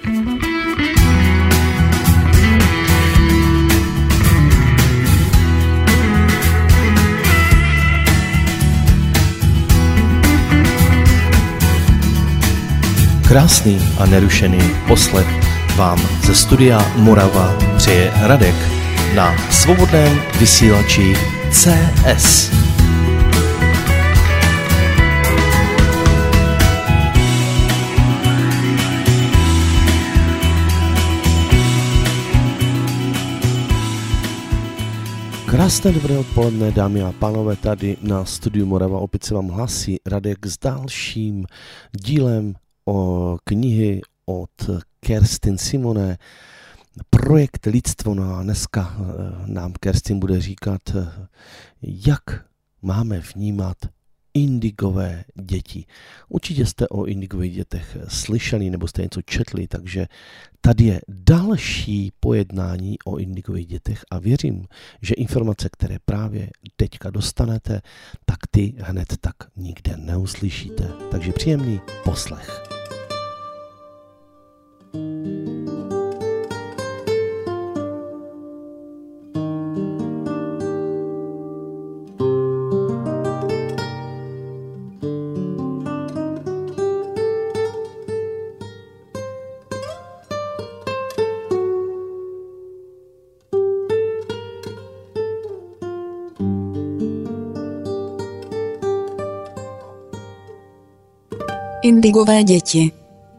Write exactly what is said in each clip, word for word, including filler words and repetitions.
Krásný a nerušený poslech vám ze studia Morava přeje Radek na svobodném vysílači C S. Krásné dobré odpoledne, dámy a pánové, tady na studiu Morava opět se vám hlásí Radek s dalším dílem o knihy od Kerstin Simone, Projekt lidstvo. No a dneska nám Kerstin bude říkat, jak máme vnímat indigové děti. Určitě jste o indigových dětech slyšeli nebo jste něco četli, takže tady je další pojednání o indigových dětech a věřím, že informace, které právě teďka dostanete, tak ty hned tak nikde neuslyšíte. Takže příjemný poslech. Indigové děti.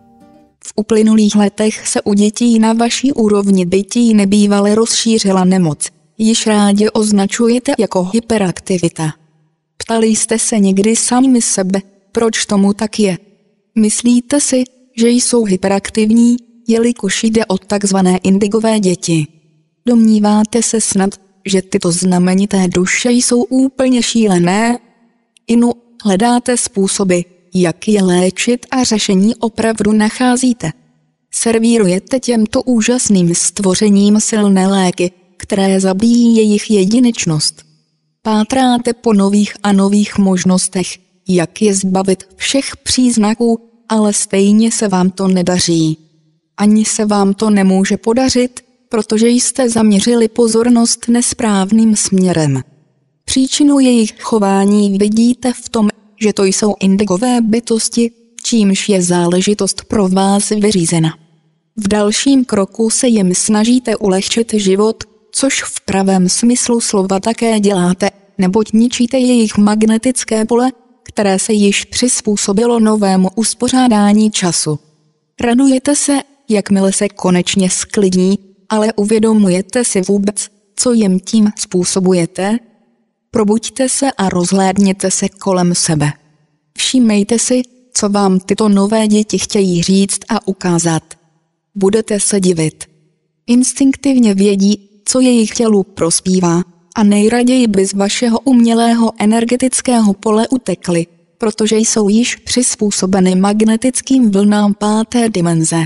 V uplynulých letech se u dětí na vaší úrovni bytí nebývale rozšířila nemoc, již rádi označujete jako hyperaktivita. Ptali jste se někdy sami sebe, proč tomu tak je? Myslíte si, že jsou hyperaktivní, jelikož jde o takzvané indigové děti? Domníváte se snad, že tyto znamenité duše jsou úplně šílené? Inu, hledáte způsoby, jak je léčit a řešení opravdu nacházíte. Servírujete těmto úžasným stvořením silné léky, které zabíjí jejich jedinečnost. Pátráte po nových a nových možnostech, jak je zbavit všech příznaků, ale stejně se vám to nedaří. Ani se vám to nemůže podařit, protože jste zaměřili pozornost nesprávným směrem. Příčinu jejich chování vidíte v tom, že to jsou indigové bytosti, čímž je záležitost pro vás vyřízena. V dalším kroku se jim snažíte ulehčit život, což v pravém smyslu slova také děláte, neboť ničíte jejich magnetické pole, které se již přizpůsobilo novému uspořádání času. Radujete se, jakmile se konečně sklidní, ale uvědomujete si vůbec, co jim tím způsobujete? Probuďte se a rozhlédněte se kolem sebe. Všímejte si, co vám tyto nové děti chtějí říct a ukázat. Budete se divit. Instinktivně vědí, co jejich tělu prospívá a nejraději by z vašeho umělého energetického pole utekli, protože jsou již přizpůsobeny magnetickým vlnám páté dimenze.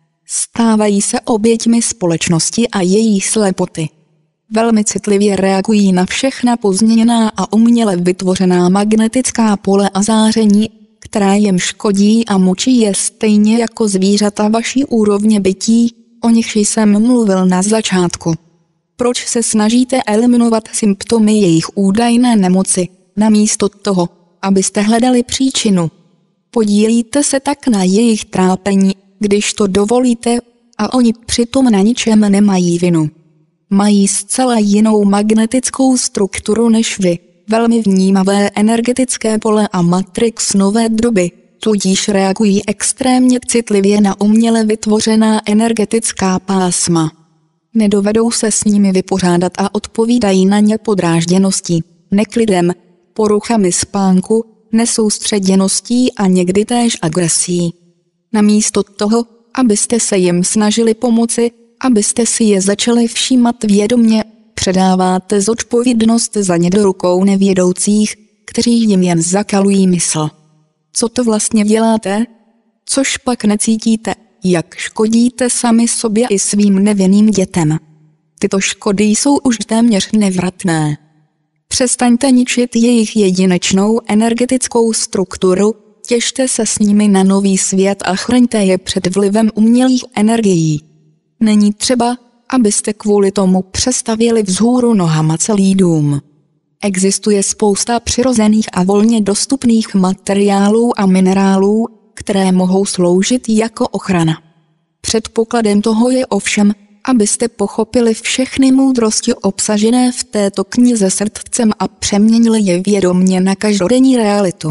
Stávají se oběťmi společnosti a její slepoty. Velmi citlivě reagují na všechna pozměněná a uměle vytvořená magnetická pole a záření, která jim škodí a mučí je stejně jako zvířata vaší úrovně bytí, o nichž jsem mluvil na začátku. Proč se snažíte eliminovat symptomy jejich údajné nemoci, namísto toho, abyste hledali příčinu? Podílíte se tak na jejich trápení, když to dovolíte, a oni přitom na ničem nemají vinu. Mají zcela jinou magnetickou strukturu než vy, velmi vnímavé energetické pole a matrix nové doby, tudíž reagují extrémně citlivě na uměle vytvořená energetická pásma. Nedovedou se s nimi vypořádat a odpovídají na ně podrážděností, neklidem, poruchami spánku, nesoustředěností a někdy též agresí. Namísto toho, abyste se jim snažili pomoci, abyste si je začali všímat vědomě, předáváte zodpovědnost za ně do rukou nevědoucích, kteří jim jen zakalují mysl. Co to vlastně děláte? Což pak necítíte, jak škodíte sami sobě i svým nevinným dětem. Tyto škody jsou už téměř nevratné. Přestaňte ničit jejich jedinečnou energetickou strukturu, těšte se s nimi na nový svět a chraňte je před vlivem umělých energií. Není třeba, abyste kvůli tomu přestavěli vzhůru nohama celý dům. Existuje spousta přirozených a volně dostupných materiálů a minerálů, které mohou sloužit jako ochrana. Předpokladem toho je ovšem, abyste pochopili všechny moudrosti obsažené v této knize srdcem a přeměnili je vědomně na každodenní realitu.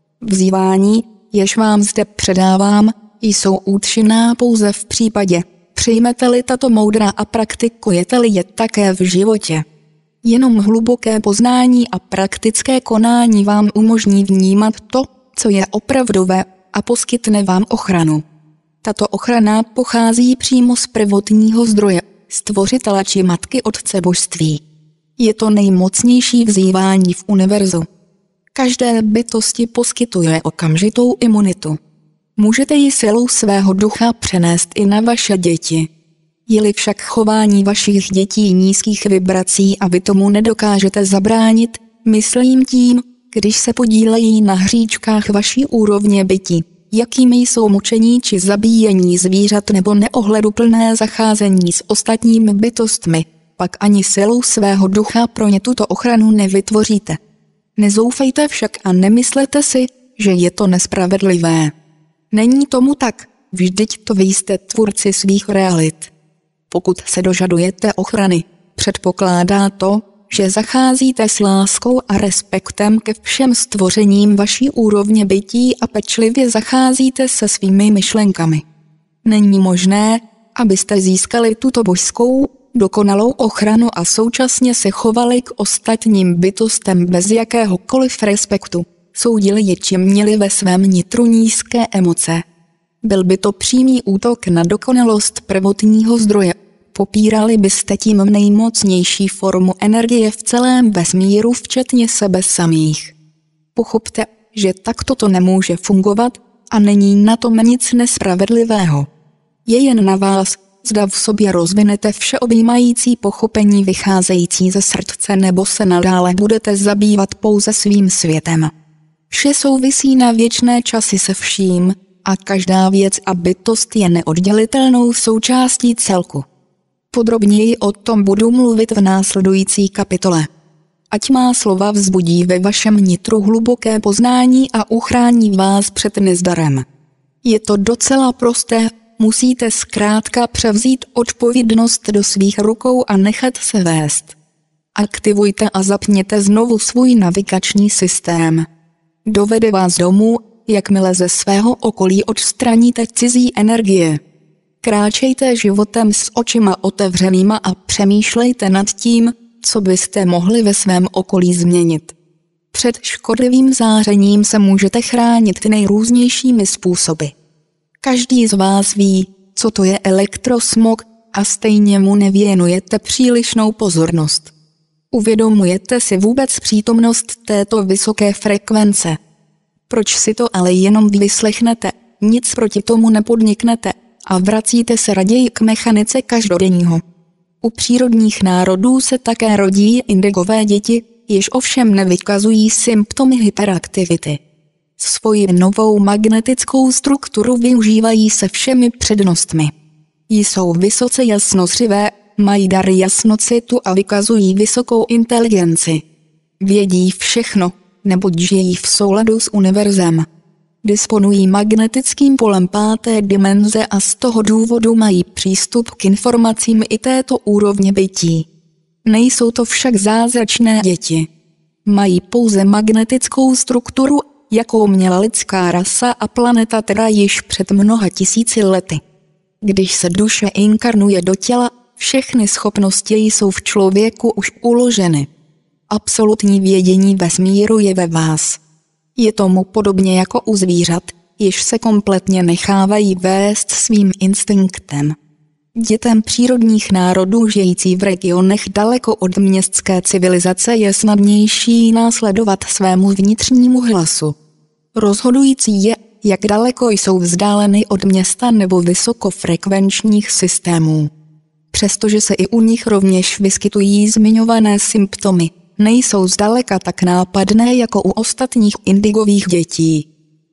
Vzývání, jež vám zde předávám, jsou účinná pouze v případě, přijmete-li tato moudra a praktikujete-li je také v životě. Jenom hluboké poznání a praktické konání vám umožní vnímat to, co je opravdové, a poskytne vám ochranu. Tato ochrana pochází přímo z prvotního zdroje, stvořitele či matky otce božství. Je to nejmocnější vzývání v univerzu. Každé bytosti poskytuje okamžitou imunitu. Můžete ji silou svého ducha přenést i na vaše děti. Je-li však chování vašich dětí nízkých vibrací a vy tomu nedokážete zabránit, myslím tím, když se podílejí na hříčkách vaší úrovně bytí, jakými jsou mučení či zabíjení zvířat nebo neohleduplné zacházení s ostatními bytostmi, pak ani silou svého ducha pro ně tuto ochranu nevytvoříte. Nezoufejte však a nemyslete si, že je to nespravedlivé. Není tomu tak, vždyť to vy jste tvůrci svých realit. Pokud se dožadujete ochrany, předpokládá to, že zacházíte s láskou a respektem ke všem stvořením vaší úrovně bytí a pečlivě zacházíte se svými myšlenkami. Není možné, abyste získali tuto božskou, dokonalou ochranu a současně se chovali k ostatním bytostem bez jakéhokoliv respektu, soudili je či měli ve svém nitru nízké emoce. Byl by to přímý útok na dokonalost prvotního zdroje. Popírali byste tím nejmocnější formu energie v celém vesmíru včetně sebe samých. Pochopte, že takto to nemůže fungovat a není na tom nic nespravedlivého. Je jen na vás, zda v sobě rozvinete všeobjímající pochopení vycházející ze srdce nebo se nadále budete zabývat pouze svým světem. Vše souvisí na věčné časy se vším a každá věc a bytost je neoddělitelnou součástí celku. Podrobněji o tom budu mluvit v následující kapitole. Ať má slova vzbudí ve vašem nitru hluboké poznání a uchrání vás před nezdarem. Je to docela prosté, musíte zkrátka převzít odpovědnost do svých rukou a nechat se vést. Aktivujte a zapněte znovu svůj navigační systém. Dovede vás domů, jakmile ze svého okolí odstraníte cizí energie. Kráčejte životem s očima otevřenýma a přemýšlejte nad tím, co byste mohli ve svém okolí změnit. Před škodlivým zářením se můžete chránit nejrůznějšími způsoby. Každý z vás ví, co to je elektrosmog a stejně mu nevěnujete přílišnou pozornost. Uvědomujete si vůbec přítomnost této vysoké frekvence? Proč si to ale jenom vyslechnete, nic proti tomu nepodniknete a vracíte se raději k mechanice každodenního? U přírodních národů se také rodí indigové děti, jež ovšem nevykazují symptomy hyperaktivity. Svoji novou magnetickou strukturu využívají se všemi přednostmi. Jsou vysoce jasnozřivé, mají dar jasnocitu a vykazují vysokou inteligenci. Vědí všechno, neboť žijí v souladu s univerzem. Disponují magnetickým polem páté dimenze a z toho důvodu mají přístup k informacím i této úrovně bytí. Nejsou to však zázračné děti. Mají pouze magnetickou strukturu, jakou měla lidská rasa a planeta Terra již před mnoha tisíci lety. Když se duše inkarnuje do těla, všechny schopnosti jsou v člověku už uloženy. Absolutní vědění vesmíru je ve vás. Je tomu podobně jako u zvířat, jež se kompletně nechávají vést svým instinktem. Dětem přírodních národů žijící v regionech daleko od městské civilizace je snadnější následovat svému vnitřnímu hlasu. Rozhodující je, jak daleko jsou vzdáleny od města nebo vysokofrekvenčních systémů. Přestože se i u nich rovněž vyskytují zmiňované symptomy, nejsou zdaleka tak nápadné jako u ostatních indigových dětí.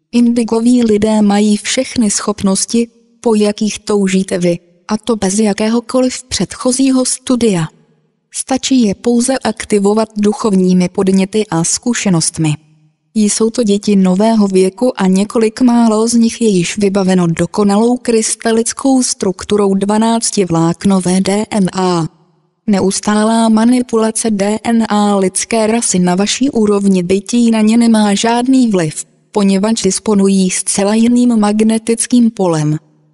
Indigoví lidé mají všechny schopnosti, po jakých toužíte vy, a to bez jakéhokoliv předchozího studia. Stačí je pouze aktivovat duchovními podněty a zkušenostmi. Jsou to děti nového věku a několik málo z nich je již vybaveno dokonalou krystalickou strukturou dvanáctivláknové D N A. Neustálá manipulace D N A lidské rasy na vaší úrovni bytí na ně nemá žádný vliv, poněvadž disponují zcela jiným magnetickým polem.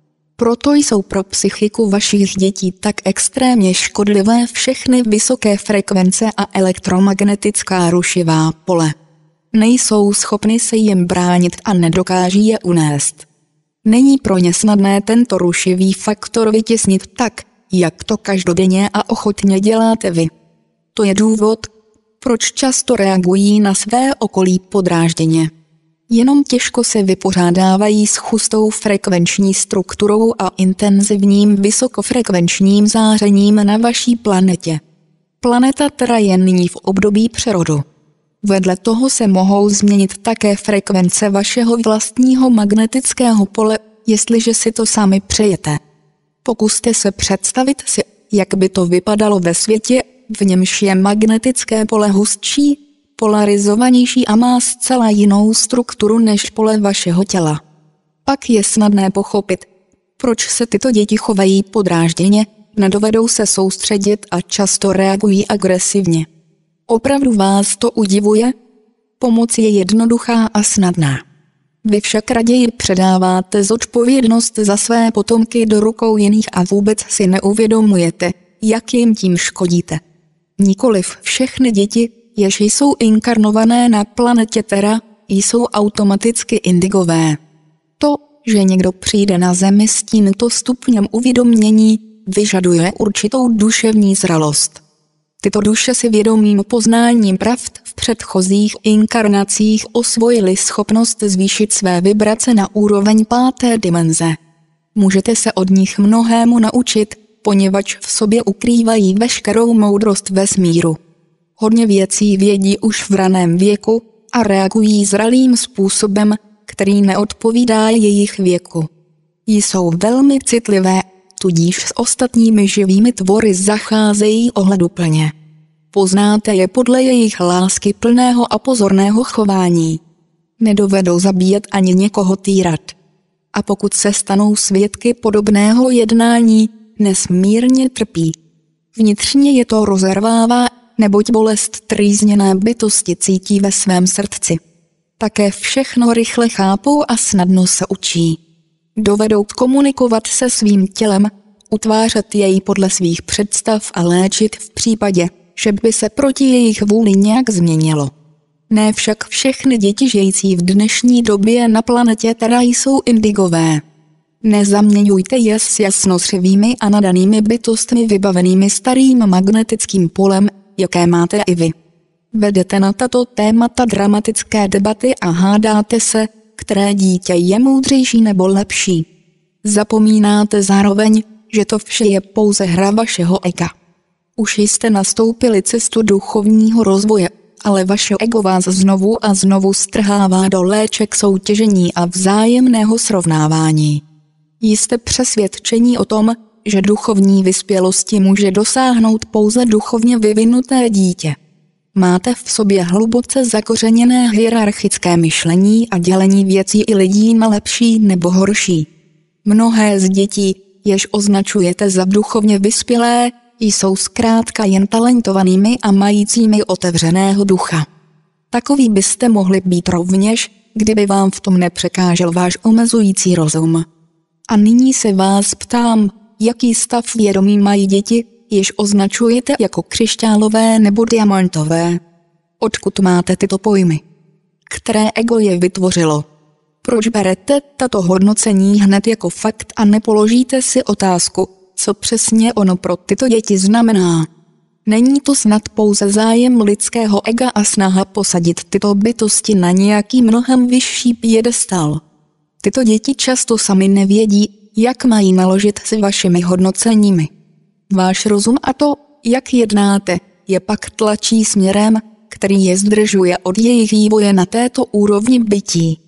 Proto jsou pro psychiku vašich dětí tak extrémně škodlivé všechny vysoké frekvence a elektromagnetická rušivá pole. Nejsou schopny se jim bránit a nedokáží je unést. Není pro ně snadné tento rušivý faktor vytěsnit tak, jak to každodenně a ochotně děláte vy. To je důvod, proč často reagují na své okolí podrážděně. Jenom těžko se vypořádávají s chustou frekvenční strukturou a intenzivním vysokofrekvenčním zářením na vaší planetě. Planeta Terra je nyní v období přerodu. Vedle toho se mohou změnit také frekvence vašeho vlastního magnetického pole, jestliže si to sami přejete. Pokuste se představit si, jak by to vypadalo ve světě, v němž je magnetické pole hustší, polarizovanější a má zcela jinou strukturu než pole vašeho těla. Pak je snadné pochopit, proč se tyto děti chovají podrážděně, nedovedou se soustředit a často reagují agresivně. Opravdu vás to udivuje? Pomoc je jednoduchá a snadná. Vy však raději předáváte zodpovědnost za své potomky do rukou jiných a vůbec si neuvědomujete, jak jim tím škodíte. Nikoliv všechny děti, jež jsou inkarnované na planetě Terra, jsou automaticky indigové. To, že někdo přijde na Zemi s tímto stupněm uvědomění, vyžaduje určitou duševní zralost. Tyto duše si vědomým poznáním pravd v předchozích inkarnacích osvojily schopnost zvýšit své vibrace na úroveň páté dimenze. Můžete se od nich mnohému naučit, poněvadž v sobě ukrývají veškerou moudrost vesmíru. Hodně věcí vědí už v raném věku a reagují zralým způsobem, který neodpovídá jejich věku. Jsou velmi citlivé, tudíž s ostatními živými tvory zacházejí ohleduplně. Poznáte je podle jejich lásky plného a pozorného chování. Nedovedou zabíjet ani někoho týrat. A pokud se stanou svědky podobného jednání, nesmírně trpí. Vnitřně je to rozervává, neboť bolest trýzněné bytosti cítí ve svém srdci. Také všechno rychle chápou a snadno se učí. Dovedou komunikovat se svým tělem, utvářet jej podle svých představ a léčit v případě, že by se proti jejich vůli nějak změnilo. Ne však všechny děti žijící v dnešní době na planetě Terra jsou indigové. Nezaměňujte je s jasnozřivými a nadanými bytostmi vybavenými starým magnetickým polem, jaké máte i vy. Vedete na tato témata dramatické debaty a hádáte se, které dítě je moudřejší nebo lepší. Zapomínáte zároveň, že to vše je pouze hra vašeho ega. Už jste nastoupili cestu duchovního rozvoje, ale vaše ego vás znovu a znovu strhává do léček soutěžení a vzájemného srovnávání. Jste přesvědčení o tom, že duchovní vyspělosti může dosáhnout pouze duchovně vyvinuté dítě. Máte v sobě hluboce zakořeněné hierarchické myšlení a dělení věcí i lidí na lepší nebo horší. Mnohé z dětí, jež označujete za duchovně vyspělé, jsou zkrátka jen talentovanými a majícími otevřeného ducha. Takový byste mohli být rovněž, kdyby vám v tom nepřekážel váš omezující rozum. A nyní se vás ptám, jaký stav vědomí mají děti, jež označujete jako křišťálové nebo diamantové. Odkud máte tyto pojmy? Které ego je vytvořilo? Proč berete tato hodnocení hned jako fakt a nepoložíte si otázku, co přesně ono pro tyto děti znamená? Není to snad pouze zájem lidského ega a snaha posadit tyto bytosti na nějaký mnohem vyšší piedestal? Tyto děti často sami nevědí, jak mají naložit s vašimi hodnoceními. Váš rozum a to, jak jednáte, je pak tlačí směrem, který je zdržuje od jejich vývoje na této úrovni bytí.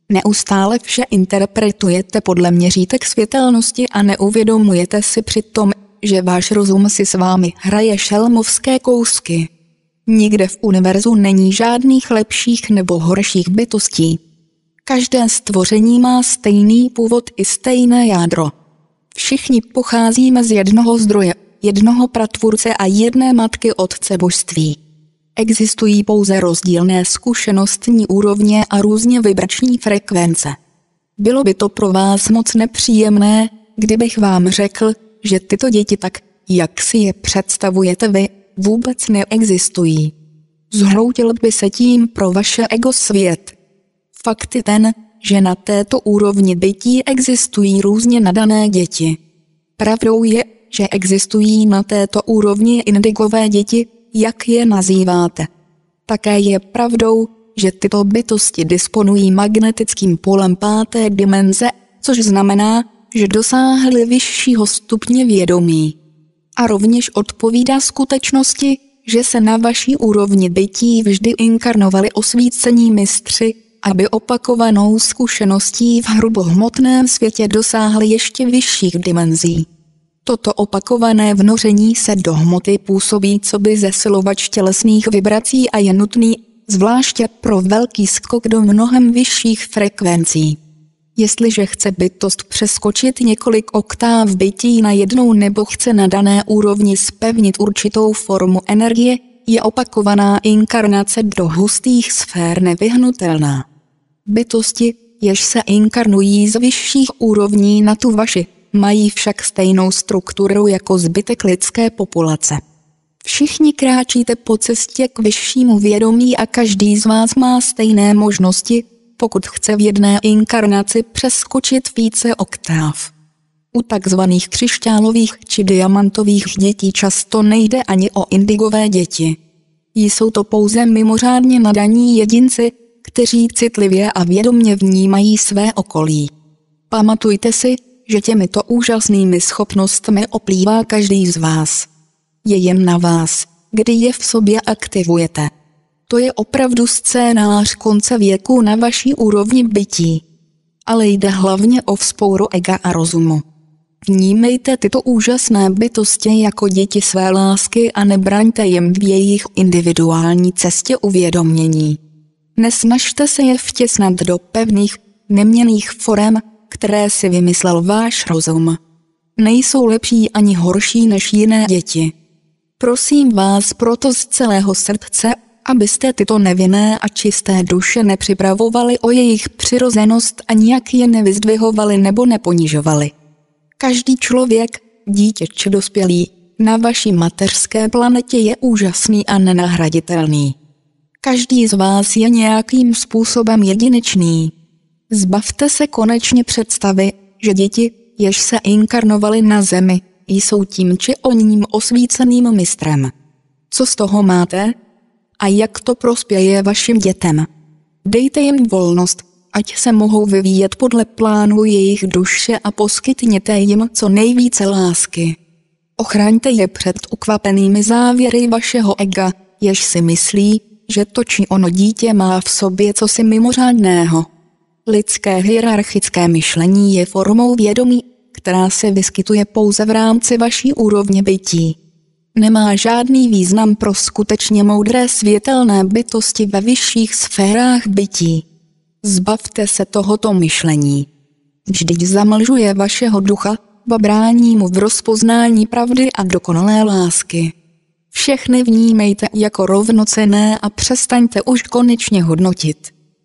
Neustále vše interpretujete podle měřítek světelnosti a neuvědomujete si přitom, že váš rozum si s vámi hraje šelmovské kousky. Nikde v univerzu není žádných lepších nebo horších bytostí. Každé stvoření má stejný původ i stejné jádro. Všichni pocházíme z jednoho zdroje, jednoho pratvůrce a jedné matky Otce božství. Existují pouze rozdílné zkušenostní úrovně a různě vibrační frekvence. Bylo by to pro vás moc nepříjemné, kdybych vám řekl, že tyto děti tak, jak si je představujete vy, vůbec neexistují. Zhroutil by se tím pro vaše ego svět. Fakt je ten, že na této úrovni bytí existují různě nadané děti. Pravdou je, že existují na této úrovni indigové děti, jak je nazýváte. Také je pravdou, že tyto bytosti disponují magnetickým polem páté dimenze, což znamená, že dosáhly vyššího stupně vědomí. A rovněž odpovídá skutečnosti, že se na vaší úrovni bytí vždy inkarnovali osvícení mistři, aby opakovanou zkušeností v hrubohmotném světě dosáhli ještě vyšších dimenzí. Toto opakované vnoření se do hmoty působí coby zesilovač tělesných vibrací a je nutný, zvláště pro velký skok do mnohem vyšších frekvencí. Jestliže chce bytost přeskočit několik oktáv bytí na jednou nebo chce na dané úrovni zpevnit určitou formu energie, je opakovaná inkarnace do hustých sfér nevyhnutelná. Bytosti, jež se inkarnují z vyšších úrovní na tu vaši, mají však stejnou strukturu jako zbytek lidské populace. Všichni kráčíte po cestě k vyššímu vědomí a každý z vás má stejné možnosti, pokud chce v jedné inkarnaci přeskočit více oktáv. U takzvaných křišťálových či diamantových dětí často nejde ani o indigové děti. Jsou to pouze mimořádně nadaní jedinci, kteří citlivě a vědomně vnímají své okolí. Pamatujte si, že těmito úžasnými schopnostmi oplývá každý z vás. Je jen na vás, kdy je v sobě aktivujete. To je opravdu scénář konce věku na vaší úrovni bytí. Ale jde hlavně o vzpouru ega a rozumu. Vnímejte tyto úžasné bytosti jako děti své lásky a nebraňte jim v jejich individuální cestě uvědomění. Nesnažte se je vtěsnat do pevných, neměnných forem, které si vymyslel váš rozum. Nejsou lepší ani horší než jiné děti. Prosím vás proto z celého srdce, abyste tyto nevinné a čisté duše nepřipravovali o jejich přirozenost a nijak je nevyzdvihovali nebo neponižovali. Každý člověk, dítě či dospělý, na vaší mateřské planetě je úžasný a nenahraditelný. Každý z vás je nějakým způsobem jedinečný. Zbavte se konečně představy, že děti, jež se inkarnovaly na zemi, jsou tím či oním osvíceným mistrem. Co z toho máte? A jak to prospěje vašim dětem? Dejte jim volnost, ať se mohou vyvíjet podle plánu jejich duše a poskytněte jim co nejvíce lásky. Ochraňte je před ukvapenými závěry vašeho ega, jež si myslí, že to či ono dítě má v sobě cosi mimořádného. Lidské hierarchické myšlení je formou vědomí, která se vyskytuje pouze v rámci vaší úrovně bytí. Nemá žádný význam pro skutečně moudré světelné bytosti ve vyšších sférách bytí. Zbavte se tohoto myšlení. Vždyť zamlžuje vašeho ducha, brání mu v rozpoznání pravdy a dokonalé lásky. Všechny vnímejte jako rovnocenné a přestaňte už konečně hodnotit.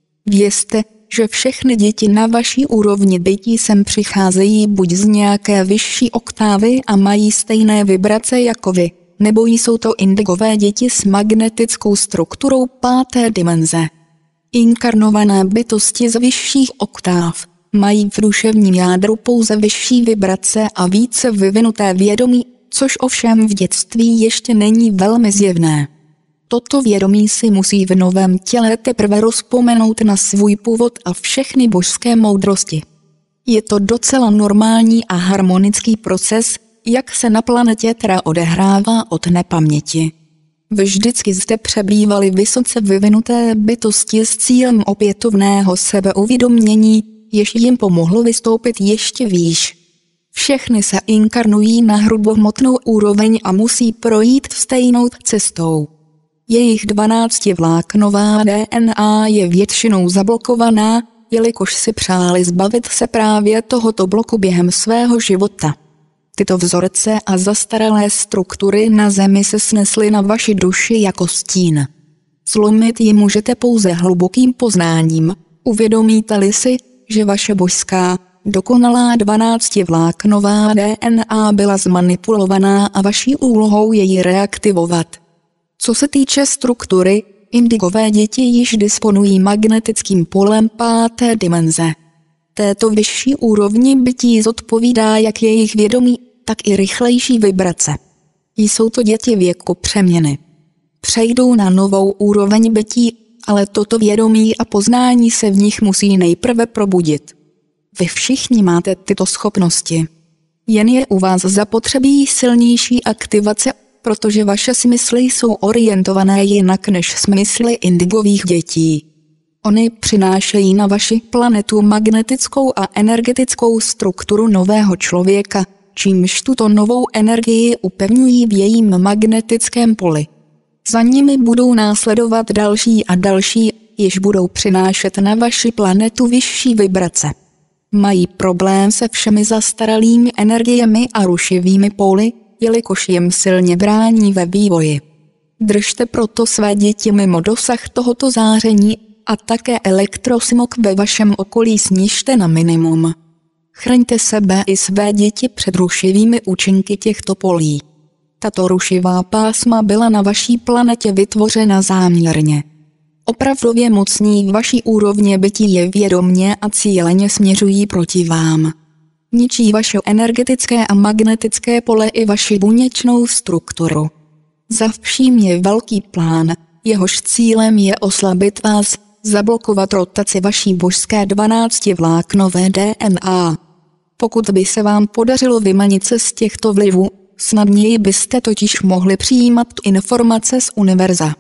Vězte, že všechny děti na vaší úrovni bytí sem přicházejí buď z nějaké vyšší oktávy a mají stejné vibrace jako vy, nebo jsou to indigové děti s magnetickou strukturou páté dimenze. Inkarnované bytosti z vyšších oktáv mají v duševním jádru pouze vyšší vibrace a více vyvinuté vědomí, což ovšem v dětství ještě není velmi zjevné. Toto vědomí si musí v novém těle teprve rozpomenout na svůj původ a všechny božské moudrosti. Je to docela normální a harmonický proces, jak se na planetě Terra odehrává od nepaměti. Vždycky zde přebývaly vysoce vyvinuté bytosti s cílem opětovného sebeuvědomění, jež jim pomohlo vystoupit ještě výš. Všechny se inkarnují na hrubohmotnou úroveň a musí projít stejnou cestou. Jejich dvanáctivláknová D N A je většinou zablokovaná, jelikož si přáli zbavit se právě tohoto bloku během svého života. Tyto vzorce a zastaralé struktury na Zemi se snesly na vaši duši jako stín. Zlomit ji můžete pouze hlubokým poznáním, uvědomíte-li si, že vaše božská, dokonalá dvanáctivláknová D N A byla zmanipulovaná a vaší úlohou je ji reaktivovat. Co se týče struktury, indigové děti již disponují magnetickým polem páté dimenze. Této vyšší úrovni bytí zodpovídá jak jejich vědomí, tak i rychlejší vibrace. Jsou to děti věku přeměny. Přejdou na novou úroveň bytí, ale toto vědomí a poznání se v nich musí nejprve probudit. Vy všichni máte tyto schopnosti. Jen je u vás zapotřebí silnější aktivace, protože vaše smysly jsou orientované jinak než smysly indigových dětí. Oni přinášejí na vaši planetu magnetickou a energetickou strukturu nového člověka, čímž tuto novou energii upevňují v jejím magnetickém poli. Za nimi budou následovat další a další, jež budou přinášet na vaši planetu vyšší vibrace. Mají problém se všemi zastaralými energiemi a rušivými póly, jelikož jim silně brání ve vývoji. Držte proto své děti mimo dosah tohoto záření a také elektrosmog ve vašem okolí snižte na minimum. Chraňte sebe i své děti před rušivými účinky těchto polí. Tato rušivá pásma byla na vaší planetě vytvořena záměrně. Opravdově mocní vaší úrovně bytí je vědomně a cíleně směřují proti vám. Ničí vaše energetické a magnetické pole i vaši buněčnou strukturu. Za vším je velký plán, jehož cílem je oslabit vás, zablokovat rotaci vaší božské dvanáctivláknové D N A. Pokud by se vám podařilo vymanit se z těchto vlivů, snadněji byste totiž mohli přijímat informace z univerza.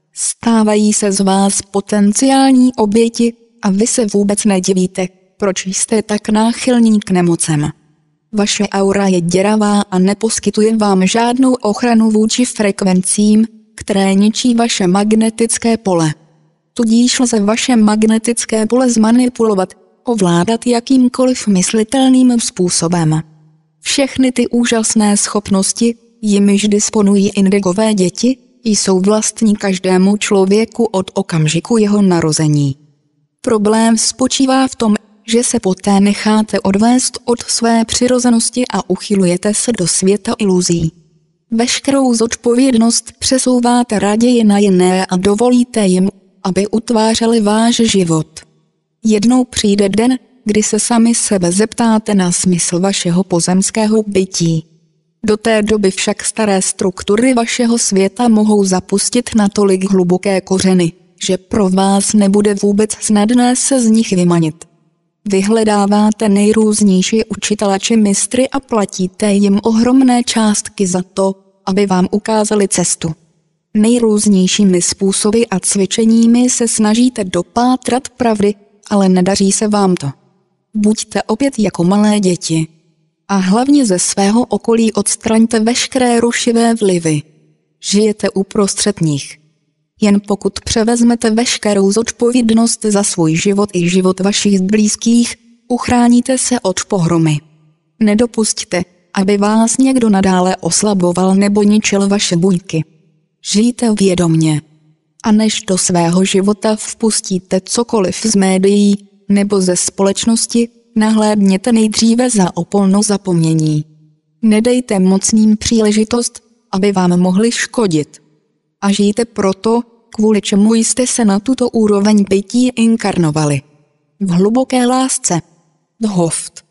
Stávají se z vás potenciální oběti a vy se vůbec nedivíte, proč jste tak náchylní k nemocem. Vaše aura je děravá a neposkytuje vám žádnou ochranu vůči frekvencím, které ničí vaše magnetické pole. Tudíž lze vaše magnetické pole zmanipulovat, ovládat jakýmkoliv myslitelným způsobem. Všechny ty úžasné schopnosti, jimiž disponují indigové děti, jsou vlastní každému člověku od okamžiku jeho narození. Problém spočívá v tom, že se poté necháte odvést od své přirozenosti a uchylujete se do světa iluzí. Veškerou zodpovědnost přesouváte raději na jiné a dovolíte jim, aby utvářeli váš život. Jednou přijde den, kdy se sami sebe zeptáte na smysl vašeho pozemského bytí. Do té doby však staré struktury vašeho světa mohou zapustit natolik hluboké kořeny, že pro vás nebude vůbec snadné se z nich vymanit. Vyhledáváte nejrůznější učitele či mistry a platíte jim ohromné částky za to, aby vám ukázali cestu. Nejrůznějšími způsoby a cvičeními se snažíte dopátrat pravdy, ale nedaří se vám to. Buďte opět jako malé děti. A hlavně ze svého okolí odstraňte veškeré rušivé vlivy. Žijete uprostřed nich. Jen pokud převezmete veškerou zodpovědnost za svůj život i život vašich blízkých, uchráníte se od pohromy. Nedopusťte, aby vás někdo nadále oslaboval nebo ničil vaše buňky. Žijte vědomně. A než do svého života vpustíte cokoliv z médií nebo ze společnosti, nahlédněte nejdříve za opolno zapomnění. Nedejte mocným příležitost, aby vám mohli škodit. A žijte proto, kvůli čemu jste se na tuto úroveň bytí inkarnovali. V hluboké lásce. Dhoft.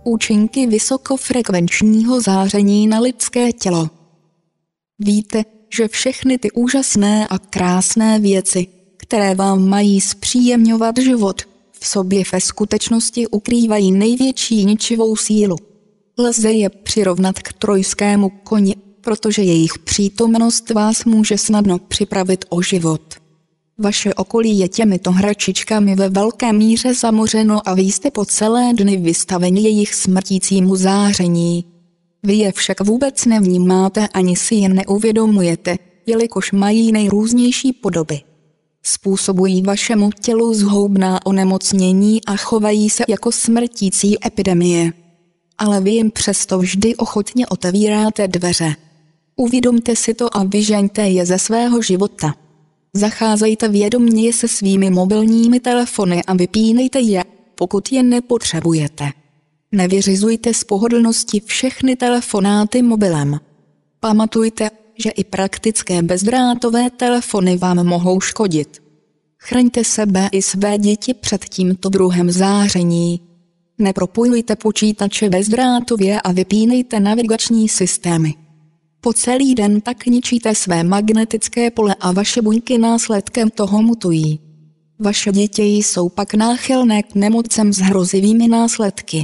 Účinky vysokofrekvenčního záření na lidské tělo. Víte, že všechny ty úžasné a krásné věci, které vám mají zpříjemňovat život, v sobě ve skutečnosti ukrývají největší ničivou sílu. Lze je přirovnat k trojskému koni, protože jejich přítomnost vás může snadno připravit o život. Vaše okolí je těmito hračičkami ve velké míře zamořeno a vy jste po celé dny vystaveni jejich smrtícímu záření. Vy je však vůbec nevnímáte ani si je neuvědomujete, jelikož mají nejrůznější podoby. Způsobují vašemu tělu zhoubná onemocnění a chovají se jako smrtící epidemie. Ale vy jim přesto vždy ochotně otevíráte dveře. Uvědomte si to a vyžeňte je ze svého života. Zacházejte vědomně se svými mobilními telefony a vypínejte je, pokud je nepotřebujete. Nevyřizujte z pohodlnosti všechny telefonáty mobilem. Pamatujte, že i praktické bezdrátové telefony vám mohou škodit. Chraňte sebe i své děti před tímto druhem záření. Nepropojujte počítače bezdrátově a vypínejte navigační systémy. Po celý den tak ničíte své magnetické pole a vaše buňky následkem toho mutují. Vaše děti jsou pak náchylné k nemocem s hrozivými následky.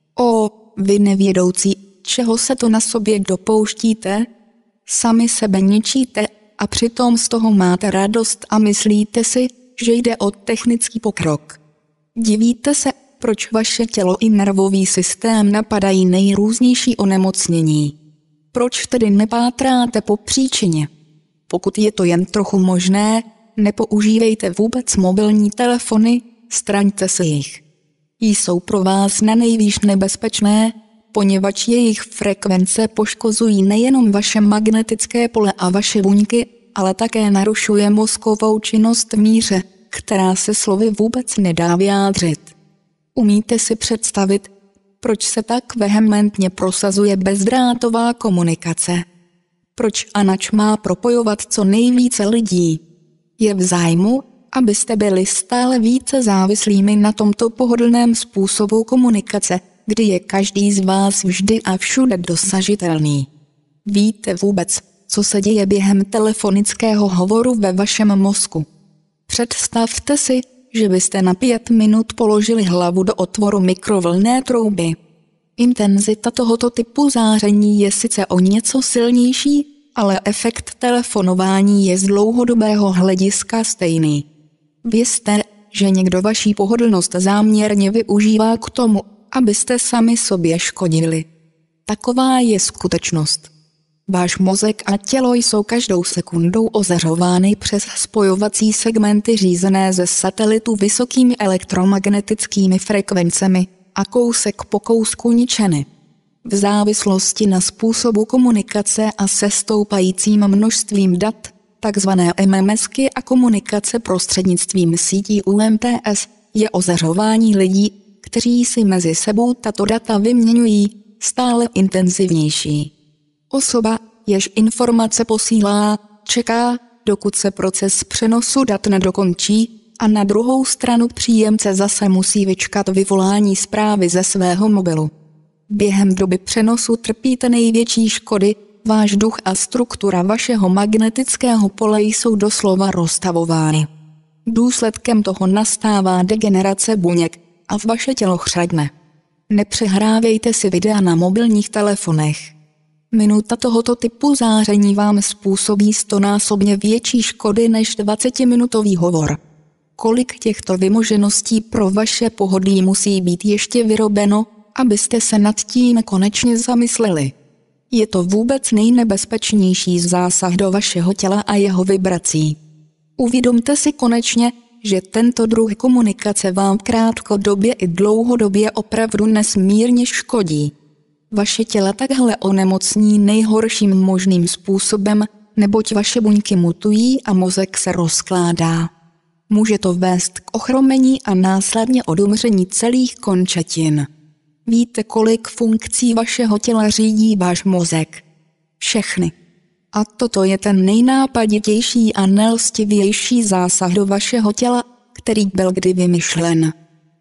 O, vy nevědoucí, čeho se to na sobě dopouštíte? Sami sebe ničíte a přitom z toho máte radost a myslíte si, že jde o technický pokrok. Divíte se, proč vaše tělo i nervový systém napadají nejrůznější onemocnění. Proč tedy nepátráte po příčině? Pokud je to jen trochu možné, nepoužívejte vůbec mobilní telefony, straňte se jich. Jsou pro vás nanejvýš nebezpečné, poněvadž jejich frekvence poškozují nejenom vaše magnetické pole a vaše buňky, ale také narušuje mozkovou činnost v míře, která se slovy vůbec nedá vyjádřit. Umíte si představit, proč se tak vehementně prosazuje bezdrátová komunikace? Proč a nač má propojovat co nejvíce lidí? Je v zájmu, abyste byli stále více závislými na tomto pohodlném způsobu komunikace, kdy je každý z vás vždy a všude dosažitelný. Víte vůbec, co se děje během telefonického hovoru ve vašem mozku? Představte si, že byste na pět minut položili hlavu do otvoru mikrovlnné trouby. Intenzita tohoto typu záření je sice o něco silnější, ale efekt telefonování je z dlouhodobého hlediska stejný. Vězte, že někdo vaší pohodlnost záměrně využívá k tomu, abyste sami sobě škodili. Taková je skutečnost. Váš mozek a tělo jsou každou sekundou ozařovány přes spojovací segmenty řízené ze satelitu vysokými elektromagnetickými frekvencemi a kousek po kousku ničeny. V závislosti na způsobu komunikace a se stoupajícím množstvím dat, takzvané MMSky a komunikace prostřednictvím sítí U M T S, je ozařování lidí, kteří si mezi sebou tato data vyměňují, stále intenzivnější. Osoba, jež informace posílá, čeká, dokud se proces přenosu dat nedokončí, a na druhou stranu příjemce zase musí vyčkat vyvolání zprávy ze svého mobilu. Během doby přenosu trpíte největší škody, váš duch a struktura vašeho magnetického pole jsou doslova roztavovány. Důsledkem toho nastává degenerace buněk a vaše tělo chřadne. Nepřehrávejte si videa na mobilních telefonech. Minuta tohoto typu záření vám způsobí stonásobně větší škody než dvacetiminutový hovor. Kolik těchto vymožeností pro vaše pohodlí musí být ještě vyrobeno, abyste se nad tím konečně zamysleli? Je to vůbec nejnebezpečnější zásah do vašeho těla a jeho vibrací. Uvědomte si konečně, že tento druh komunikace vám krátkodobě i dlouhodobě opravdu nesmírně škodí. Vaše těla takhle onemocní nejhorším možným způsobem, neboť vaše buňky mutují a mozek se rozkládá. Může to vést k ochromení a následně odumření celých končetin. Víte, kolik funkcí vašeho těla řídí váš mozek? Všechny. A toto je ten nejnápaditější a nelstivější zásah do vašeho těla, který byl kdy vymyšlen.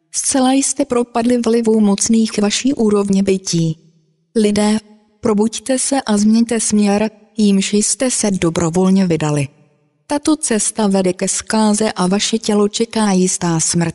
Zcela jste propadli vlivu mocných vaší úrovně bytí. Lidé, probuďte se a změňte směr, jímž jste se dobrovolně vydali. Tato cesta vede ke zkáze a vaše tělo čeká jistá smrt.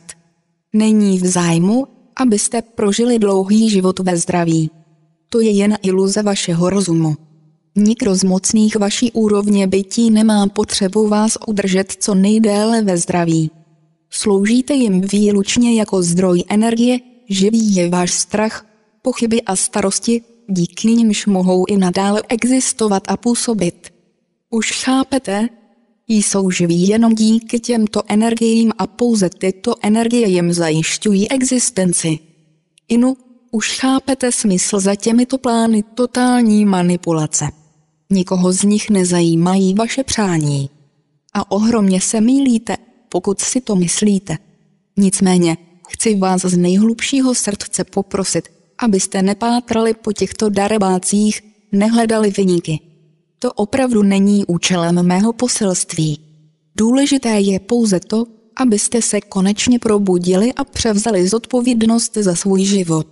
Není v zájmu, abyste prožili dlouhý život ve zdraví. To je jen iluze vašeho rozumu. Nikdo z mocných vaší úrovně bytí nemá potřebu vás udržet co nejdéle ve zdraví. Sloužíte jim výlučně jako zdroj energie, živí je váš strach, pochyby a starosti, díky nimž mohou i nadále existovat a působit. Už chápete? Jsou živí jenom díky těmto energiím a pouze tyto energie jim zajišťují existenci. Inu, už chápete smysl za těmito plány totální manipulace. Nikoho z nich nezajímají vaše přání. A ohromně se mýlíte, pokud si to myslíte. Nicméně, chci vás z nejhlubšího srdce poprosit, abyste nepátrali po těchto darebácích, nehledali viníky. To opravdu není účelem mého poselství. Důležité je pouze to, abyste se konečně probudili a převzali zodpovědnost za svůj život.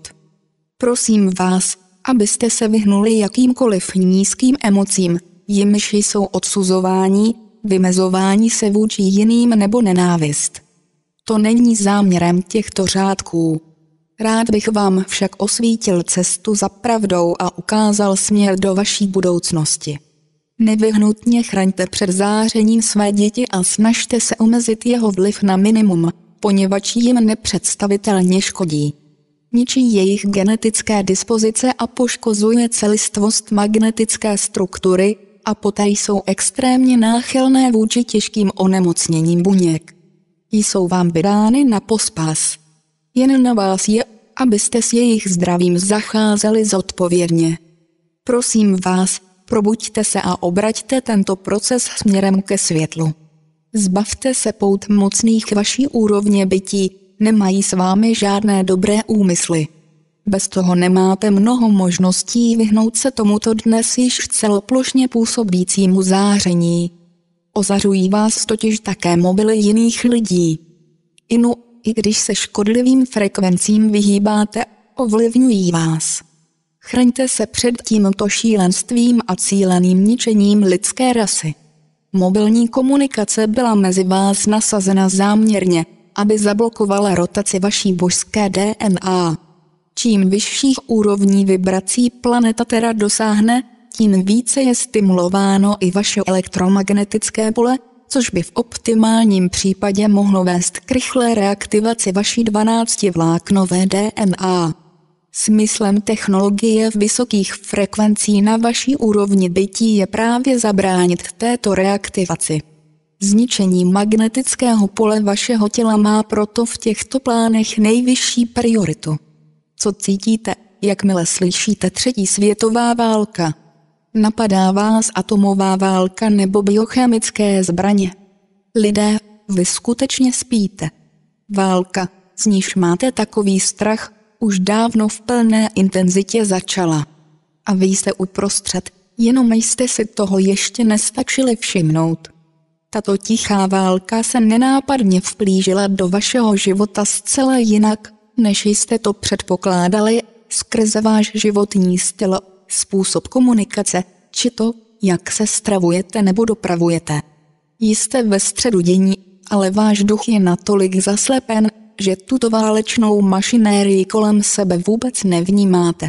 Prosím vás, abyste se vyhnuli jakýmkoliv nízkým emocím, jimiž jsou odsuzování, vymezování se vůči jiným nebo nenávist. To není záměrem těchto řádků. Rád bych vám však osvítil cestu za pravdou a ukázal směr do vaší budoucnosti. Nevyhnutně chraňte před zářením své děti a snažte se omezit jeho vliv na minimum, poněvadž jim nepředstavitelně škodí. Ničí jejich genetické dispozice a poškozuje celistvost magnetické struktury a poté jsou extrémně náchylné vůči těžkým onemocněním buněk. Jsou vám vydány na pospas. Jen na vás je, abyste s jejich zdravím zacházeli zodpovědně. Prosím vás, probuďte se a obraťte tento proces směrem ke světlu. Zbavte se pout mocných vaší úrovně bytí, nemají s vámi žádné dobré úmysly. Bez toho nemáte mnoho možností vyhnout se tomuto dnes již celoplošně působícímu záření. Ozařují vás totiž také mobily jiných lidí. Inu, i když se škodlivým frekvencím vyhýbáte, ovlivňují vás. Chraňte se před tímto šílenstvím a cíleným ničením lidské rasy. Mobilní komunikace byla mezi vás nasazena záměrně, aby zablokovala rotaci vaší božské D N A. Čím vyšších úrovní vibrací planeta Terra dosáhne, tím více je stimulováno i vaše elektromagnetické pole, což by v optimálním případě mohlo vést k rychlé reaktivaci vaší dvanáctivláknové D N A. Smyslem technologie v vysokých frekvencí na vaší úrovni bytí je právě zabránit této reaktivaci. Zničení magnetického pole vašeho těla má proto v těchto plánech nejvyšší prioritu. Co cítíte, jakmile slyšíte třetí světová válka? Napadá vás atomová válka nebo biochemické zbraně? Lidé, vy skutečně spíte. Válka, z níž máte takový strach, už dávno v plné intenzitě začala. A vy jste uprostřed, jenom jste si toho ještě nestačili všimnout. Tato tichá válka se nenápadně vplížila do vašeho života zcela jinak, než jste to předpokládali, skrze váš životní styl, způsob komunikace, či to, jak se stravujete nebo dopravujete. Jste ve středu dění, ale váš duch je natolik zaslepen, že tuto válečnou mašinérii kolem sebe vůbec nevnímáte.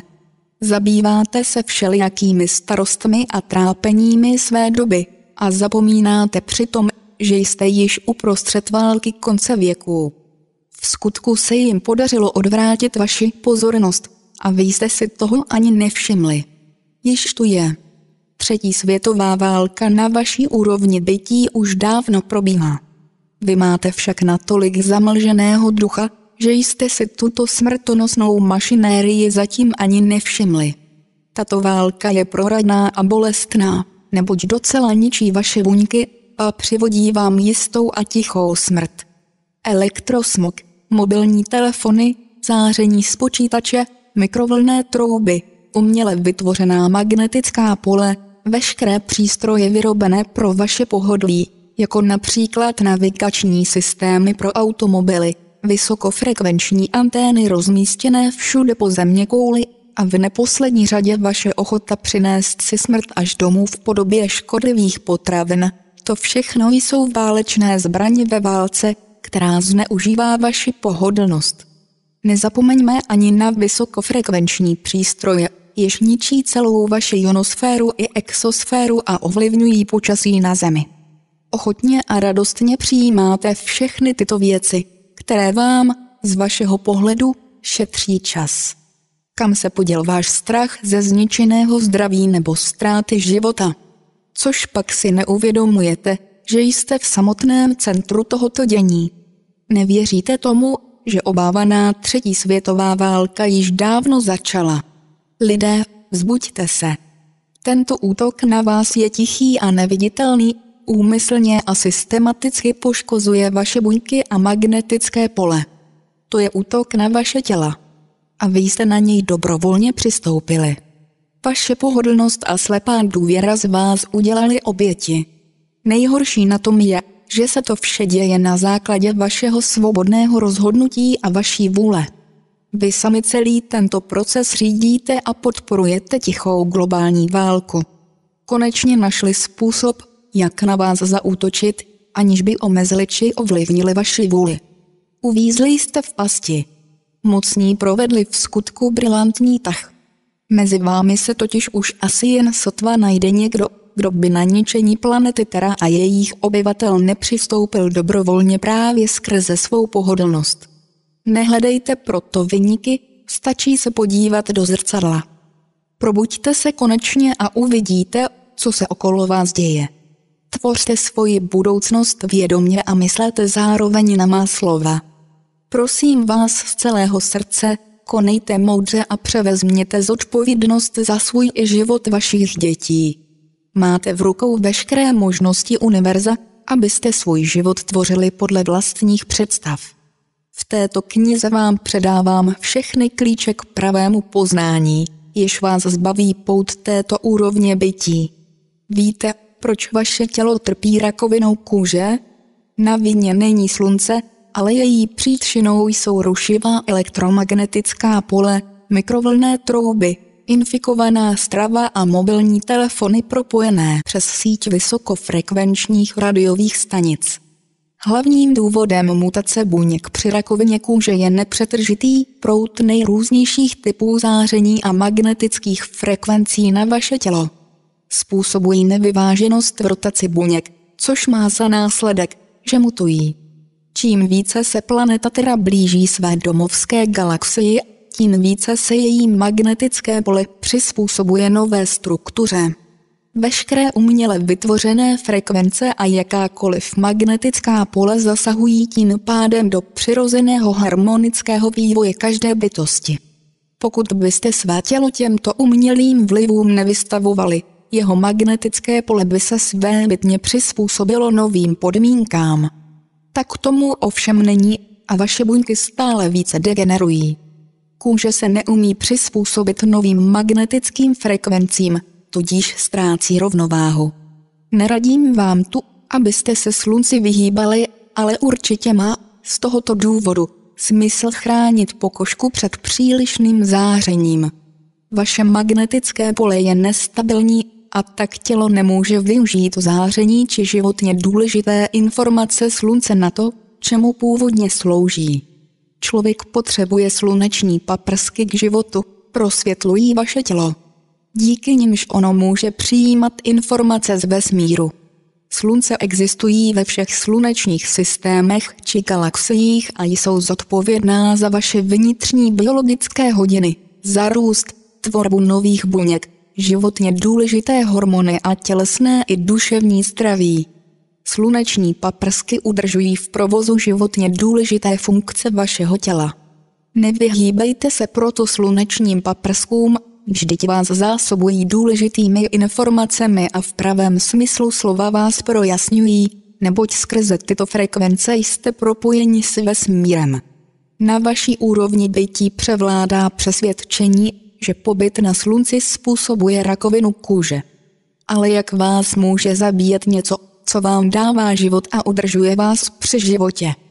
Zabýváte se všelijakými starostmi a trápeními své doby a zapomínáte přitom, že jste již uprostřed války konce věků. V skutku se jim podařilo odvrátit vaši pozornost a vy jste si toho ani nevšimli. Již tu je. Třetí světová válka na vaší úrovni bytí už dávno probíhá. Vy máte však natolik zamlženého ducha, že jste si tuto smrtonosnou mašinérii zatím ani nevšimli. Tato válka je proradná a bolestná, neboť docela ničí vaše buňky a přivodí vám jistou a tichou smrt. Elektrosmog, mobilní telefony, záření z počítače, mikrovlnné trouby, uměle vytvořená magnetická pole, veškeré přístroje vyrobené pro vaše pohodlí, jako například navigační systémy pro automobily, vysokofrekvenční antény rozmístěné všude po zeměkouli a v neposlední řadě vaše ochota přinést si smrt až domů v podobě škodlivých potravin. To všechno jsou válečné zbraně ve válce, která zneužívá vaši pohodlnost. Nezapomeňme ani na vysokofrekvenční přístroje, jež ničí celou vaši ionosféru i exosféru a ovlivňují počasí na Zemi. Ochotně a radostně přijímáte všechny tyto věci, které vám, z vašeho pohledu, šetří čas. Kam se poděl váš strach ze zničeného zdraví nebo ztráty života? Což pak si neuvědomujete, že jste v samotném centru tohoto dění. Nevěříte tomu, že obávaná třetí světová válka již dávno začala? Lidé, vzbuďte se. Tento útok na vás je tichý a neviditelný, úmyslně a systematicky poškozuje vaše buňky a magnetické pole. To je útok na vaše těla. A vy jste na něj dobrovolně přistoupili. Vaše pohodlnost a slepá důvěra z vás udělali oběti. Nejhorší na tom je, že se to vše děje na základě vašeho svobodného rozhodnutí a vaší vůle. Vy sami celý tento proces řídíte a podporujete tichou globální válku. Konečně našli způsob, jak na vás zaútočit, aniž by omezili či ovlivnili vaši vůli. Uvízli jste v pasti. Mocní provedli v skutku brilantní tah. Mezi vámi se totiž už asi jen sotva najde někdo, kdo by na ničení planety Terra a jejich obyvatel nepřistoupil dobrovolně právě skrze svou pohodlnost. Nehledejte proto viníky, stačí se podívat do zrcadla. Probuďte se konečně a uvidíte, co se okolo vás děje. Tvořte svoji budoucnost vědomě a myslete zároveň na má slova. Prosím vás z celého srdce, konejte moudře a převezměte zodpovědnost za svůj i život vašich dětí. Máte v rukou veškeré možnosti univerza, abyste svůj život tvořili podle vlastních představ. V této knize vám předávám všechny klíče k pravému poznání, jež vás zbaví pout této úrovně bytí. Víte, proč vaše tělo trpí rakovinou kůže? Na vině není slunce, ale její příčinou jsou rušivá elektromagnetická pole, mikrovlnné trouby, infikovaná strava a mobilní telefony propojené přes síť vysokofrekvenčních radiových stanic. Hlavním důvodem mutace buněk při rakovině kůže je nepřetržitý proud nejrůznějších typů záření a magnetických frekvencí na vaše tělo. Způsobují nevyváženost v rotaci buněk, což má za následek, že mutují. Čím více se planeta Terra blíží své domovské galaxii, tím více se její magnetické pole přizpůsobuje nové struktuře. Veškeré uměle vytvořené frekvence a jakákoliv magnetická pole zasahují tím pádem do přirozeného harmonického vývoje každé bytosti. Pokud byste své tělo těmto umělým vlivům nevystavovali, jeho magnetické pole by se svébytně přizpůsobilo novým podmínkám. Tak tomu ovšem není a vaše buňky stále více degenerují. Kůže se neumí přizpůsobit novým magnetickým frekvencím, tudíž ztrácí rovnováhu. Neradím vám tu, abyste se slunci vyhýbali, ale určitě má, z tohoto důvodu, smysl chránit pokožku před přílišným zářením. Vaše magnetické pole je nestabilní a tak tělo nemůže využít záření či životně důležité informace slunce na to, čemu původně slouží. Člověk potřebuje sluneční paprsky k životu, prosvětlují vaše tělo. Díky nimž ono může přijímat informace z vesmíru. Slunce existují ve všech slunečních systémech či galaxiích a jsou zodpovědná za vaše vnitřní biologické hodiny, za růst, tvorbu nových buněk, životně důležité hormony a tělesné i duševní zdraví. Sluneční paprsky udržují v provozu životně důležité funkce vašeho těla. Nevyhýbejte se proto slunečním paprskům, vždyť vás zásobují důležitými informacemi a v pravém smyslu slova vás projasňují, neboť skrze tyto frekvence jste propojeni s vesmírem. Na vaší úrovni bytí převládá přesvědčení, že pobyt na slunci způsobuje rakovinu kůže. Ale jak vás může zabíjet něco, co vám dává život a udržuje vás při životě?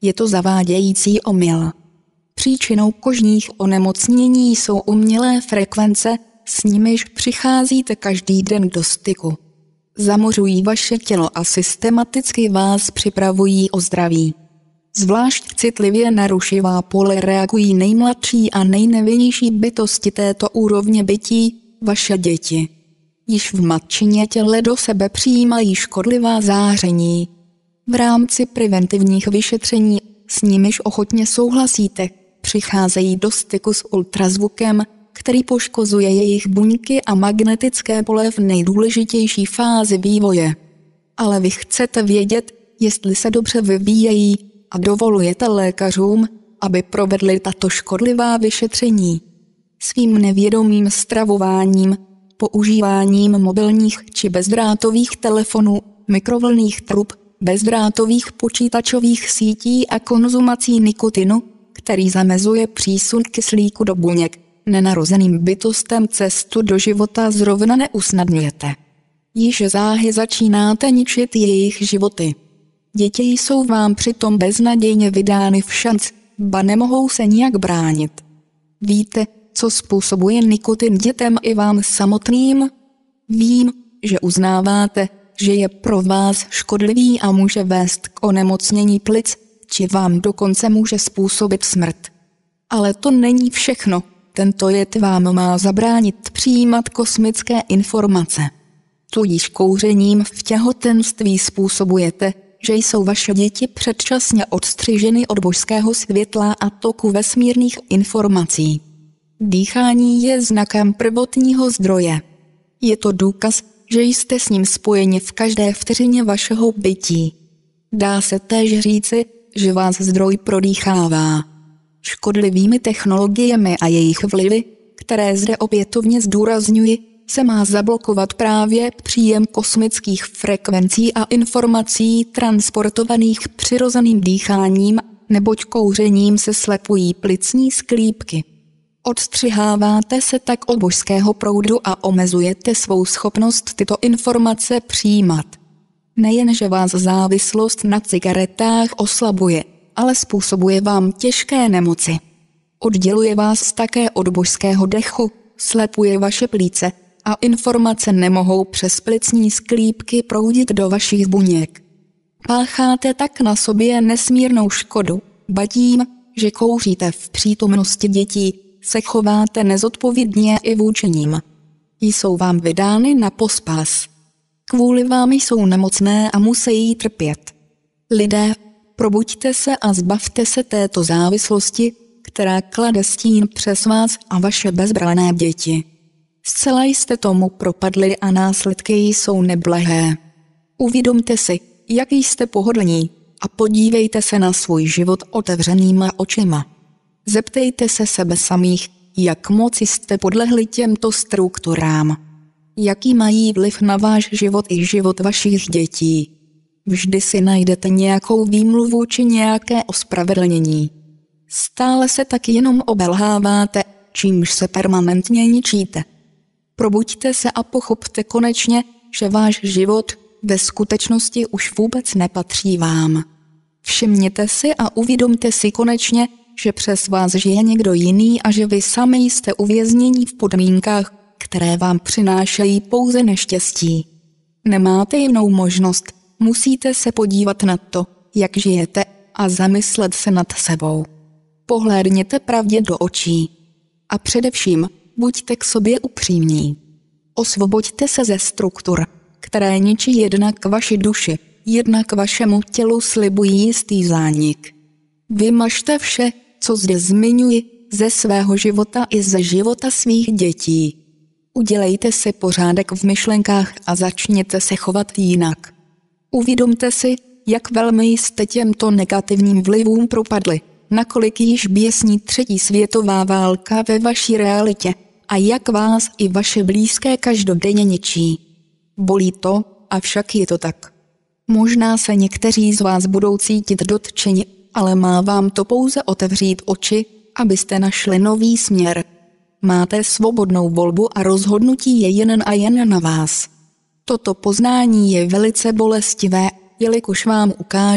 Je to zavádějící omyl. Příčinou kožních onemocnění jsou umělé frekvence, s nimiž přicházíte každý den do styku. Zamořují vaše tělo a systematicky vás připravují o zdraví. Zvlášť citlivě na rušivá pole reagují nejmladší a nejnevinnější bytosti této úrovně bytí, vaše děti. Již v matčině těle do sebe přijímají škodlivá záření. V rámci preventivních vyšetření, s nimiž ochotně souhlasíte, přicházejí do styku s ultrazvukem, který poškozuje jejich buňky a magnetické pole v nejdůležitější fázi vývoje. Ale vy chcete vědět, jestli se dobře vyvíjejí, a dovolujete lékařům, aby provedli tato škodlivá vyšetření. Svým nevědomým stravováním, používáním mobilních či bezdrátových telefonů, mikrovlnných trub, bezdrátových počítačových sítí a konzumací nikotinu, který zamezuje přísun kyslíku do buněk, nenarozeným bytostem cestu do života zrovna neusnadňujete. Již záhy začínáte ničit jejich životy. Děti jsou vám přitom beznadějně vydány v šanc, ba nemohou se nijak bránit. Víte, co způsobuje nikotin dětem i vám samotným? Vím, že uznáváte, že je pro vás škodlivý a může vést k onemocnění plic, či vám dokonce může způsobit smrt. Ale to není všechno. Tento jed vám má zabránit přijímat kosmické informace. Tudíž kouřením v těhotenství způsobujete, že jsou vaše děti předčasně odstřiženy od božského světla a toku vesmírných informací. Dýchání je znakem prvotního zdroje. Je to důkaz, že jste s ním spojeni v každé vteřině vašeho bytí. Dá se též říci, že vás zdroj prodýchává. Škodlivými technologiemi a jejich vlivy, které zde opětovně zdůrazňuji, se má zablokovat právě příjem kosmických frekvencí a informací transportovaných přirozeným dýcháním, neboť kouřením se slepují plicní sklípky. Odstřiháváte se tak od božského proudu a omezujete svou schopnost tyto informace přijímat. Nejen, že vás závislost na cigaretách oslabuje, ale způsobuje vám těžké nemoci. Odděluje vás také od božského dechu, slepuje vaše plíce a informace nemohou přes plicní sklípky proudit do vašich buněk. Pácháte tak na sobě nesmírnou škodu, ba tím, že kouříte v přítomnosti dětí, se chováte nezodpovědně i vůči nim. Jsou vám vydány na pospas. Kvůli vám jsou nemocné a musí trpět. Lidé, probuďte se a zbavte se této závislosti, která klade stín přes vás a vaše bezbranné děti. Zcela jste tomu propadli a následky jsou neblahé. Uvědomte si, jak jste pohodlní, a podívejte se na svůj život otevřenýma očima. Zeptejte se sebe samých, jak moc jste podlehli těmto strukturám. Jaký mají vliv na váš život i život vašich dětí. Vždy si najdete nějakou výmluvu či nějaké ospravedlnění. Stále se tak jenom obelháváte, čímž se permanentně ničíte. Probuďte se a pochopte konečně, že váš život ve skutečnosti už vůbec nepatří vám. Všimněte si a uvědomte si konečně, že přes vás žije někdo jiný a že vy sami jste uvězněni v podmínkách, které vám přinášejí pouze neštěstí. Nemáte jinou možnost, musíte se podívat na to, jak žijete, a zamyslet se nad sebou. Pohlédněte pravdě do očí. A především buďte k sobě upřímní. Osvoboďte se ze struktur, které ničí jednak vaši duši, jednak vašemu tělu slibují jistý zánik. Vymažte vše, co zde zmiňuji, ze svého života i ze života svých dětí. Udělejte si pořádek v myšlenkách a začněte se chovat jinak. Uvědomte si, jak velmi jste těmto negativním vlivům propadli, nakolik již běsní třetí světová válka ve vaší realitě a jak vás i vaše blízké každodenně ničí. Bolí to, avšak je to tak. Možná se někteří z vás budou cítit dotčeni, ale má vám to pouze otevřít oči, abyste našli nový směr. Máte svobodnou volbu a rozhodnutí je jen a jen na vás. Toto poznání je velice bolestivé, jelikož vám ukáže,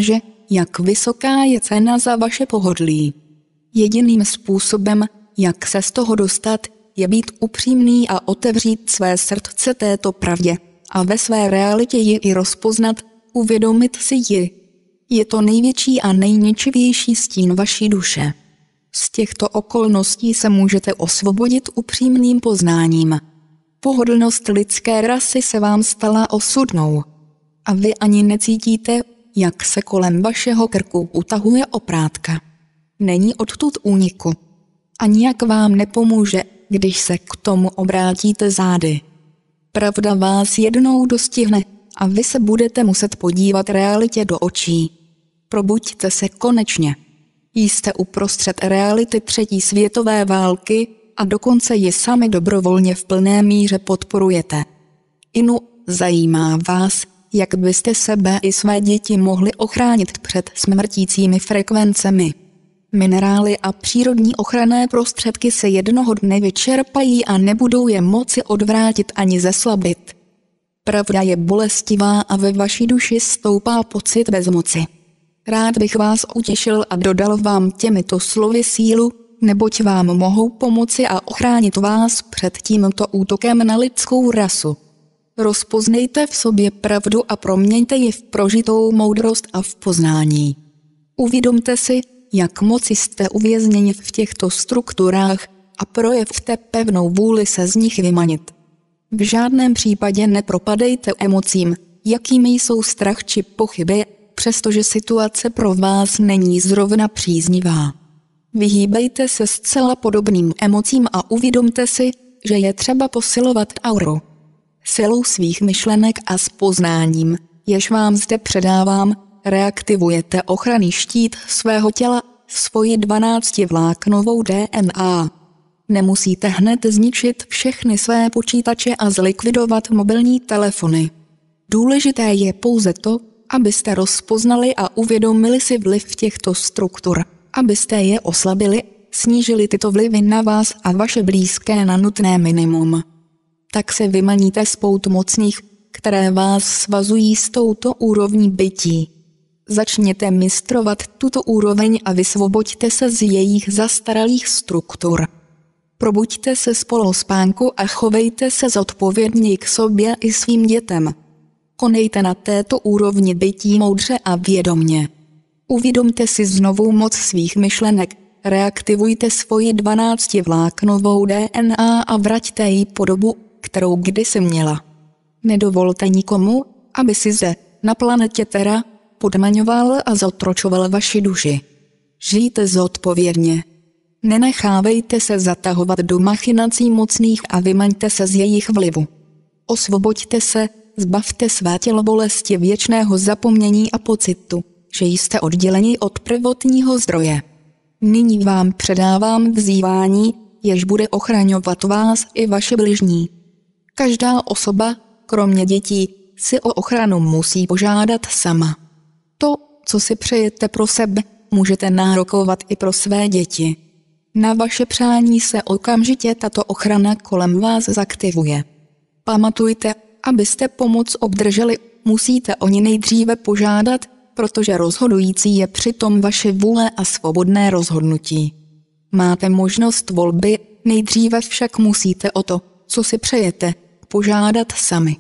jak vysoká je cena za vaše pohodlí. Jediným způsobem, jak se z toho dostat, je být upřímný a otevřít své srdce této pravdě a ve své realitě ji i rozpoznat, uvědomit si ji. Je to největší a nejničivější stín vaší duše. Z těchto okolností se můžete osvobodit upřímným poznáním. Pohodlnost lidské rasy se vám stala osudnou. A vy ani necítíte, jak se kolem vašeho krku utahuje oprátka. Není odtud úniku. A nijak vám nepomůže, když se k tomu obrátíte zády. Pravda vás jednou dostihne a vy se budete muset podívat realitě do očí. Probuďte se konečně. Jste uprostřed reality třetí světové války a dokonce ji sami dobrovolně v plné míře podporujete. Inu, zajímá vás, jak byste sebe i své děti mohli ochránit před smrtícími frekvencemi. Minerály a přírodní ochranné prostředky se jednoho dne vyčerpají a nebudou je moci odvrátit ani zeslabit. Pravda je bolestivá a ve vaší duši stoupá pocit bezmoci. Rád bych vás utěšil a dodal vám těmito slovy sílu, neboť vám mohou pomoci a ochránit vás před tímto útokem na lidskou rasu. Rozpoznejte v sobě pravdu a proměňte ji v prožitou moudrost a v poznání. Uvědomte si, jak moc jste uvězněni v těchto strukturách a projevte pevnou vůli se z nich vymanit. V žádném případě nepropadejte emocím, jakými jsou strach či pochyby, přestože situace pro vás není zrovna příznivá. Vyhýbejte se zcela podobným emocím a uvědomte si, že je třeba posilovat auru. Silou svých myšlenek a s poznáním, jež vám zde předávám, reaktivujete ochranný štít svého těla, svoji dvanáctivláknovou D N A. Nemusíte hned zničit všechny své počítače a zlikvidovat mobilní telefony. Důležité je pouze to, abyste rozpoznali a uvědomili si vliv těchto struktur, abyste je oslabili, snížili tyto vlivy na vás a vaše blízké na nutné minimum. Tak se vymaníte z pout mocných, které vás svazují s touto úrovní bytí. Začněte mistrovat tuto úroveň a vysvoboďte se z jejich zastaralých struktur. Probuďte se z polospánku a chovejte se zodpovědně k sobě i svým dětem. Konejte na této úrovni bytí moudře a vědomně. Uvědomte si znovu moc svých myšlenek, reaktivujte svoji dvanáctivláknovou D N A a vraťte jí podobu, kterou kdysi měla. Nedovolte nikomu, aby si zde, na planetě Terra, podmaňoval a zotročoval vaši duši. Žijte zodpovědně. Nenechávejte se zatahovat do machinací mocných a vymaňte se z jejich vlivu. Osvoboďte se, zbavte své tělo bolesti věčného zapomnění a pocitu, že jste odděleni od prvotního zdroje. Nyní vám předávám vzývání, jež bude ochraňovat vás i vaše bližní. Každá osoba, kromě dětí, si o ochranu musí požádat sama. To, co si přejete pro sebe, můžete nárokovat i pro své děti. Na vaše přání se okamžitě tato ochrana kolem vás zaktivuje. Pamatujte, abyste pomoc obdrželi, musíte o ní nejdříve požádat, protože rozhodující je přitom vaše vůle a svobodné rozhodnutí. Máte možnost volby, nejdříve však musíte o to, co si přejete, požádat sami.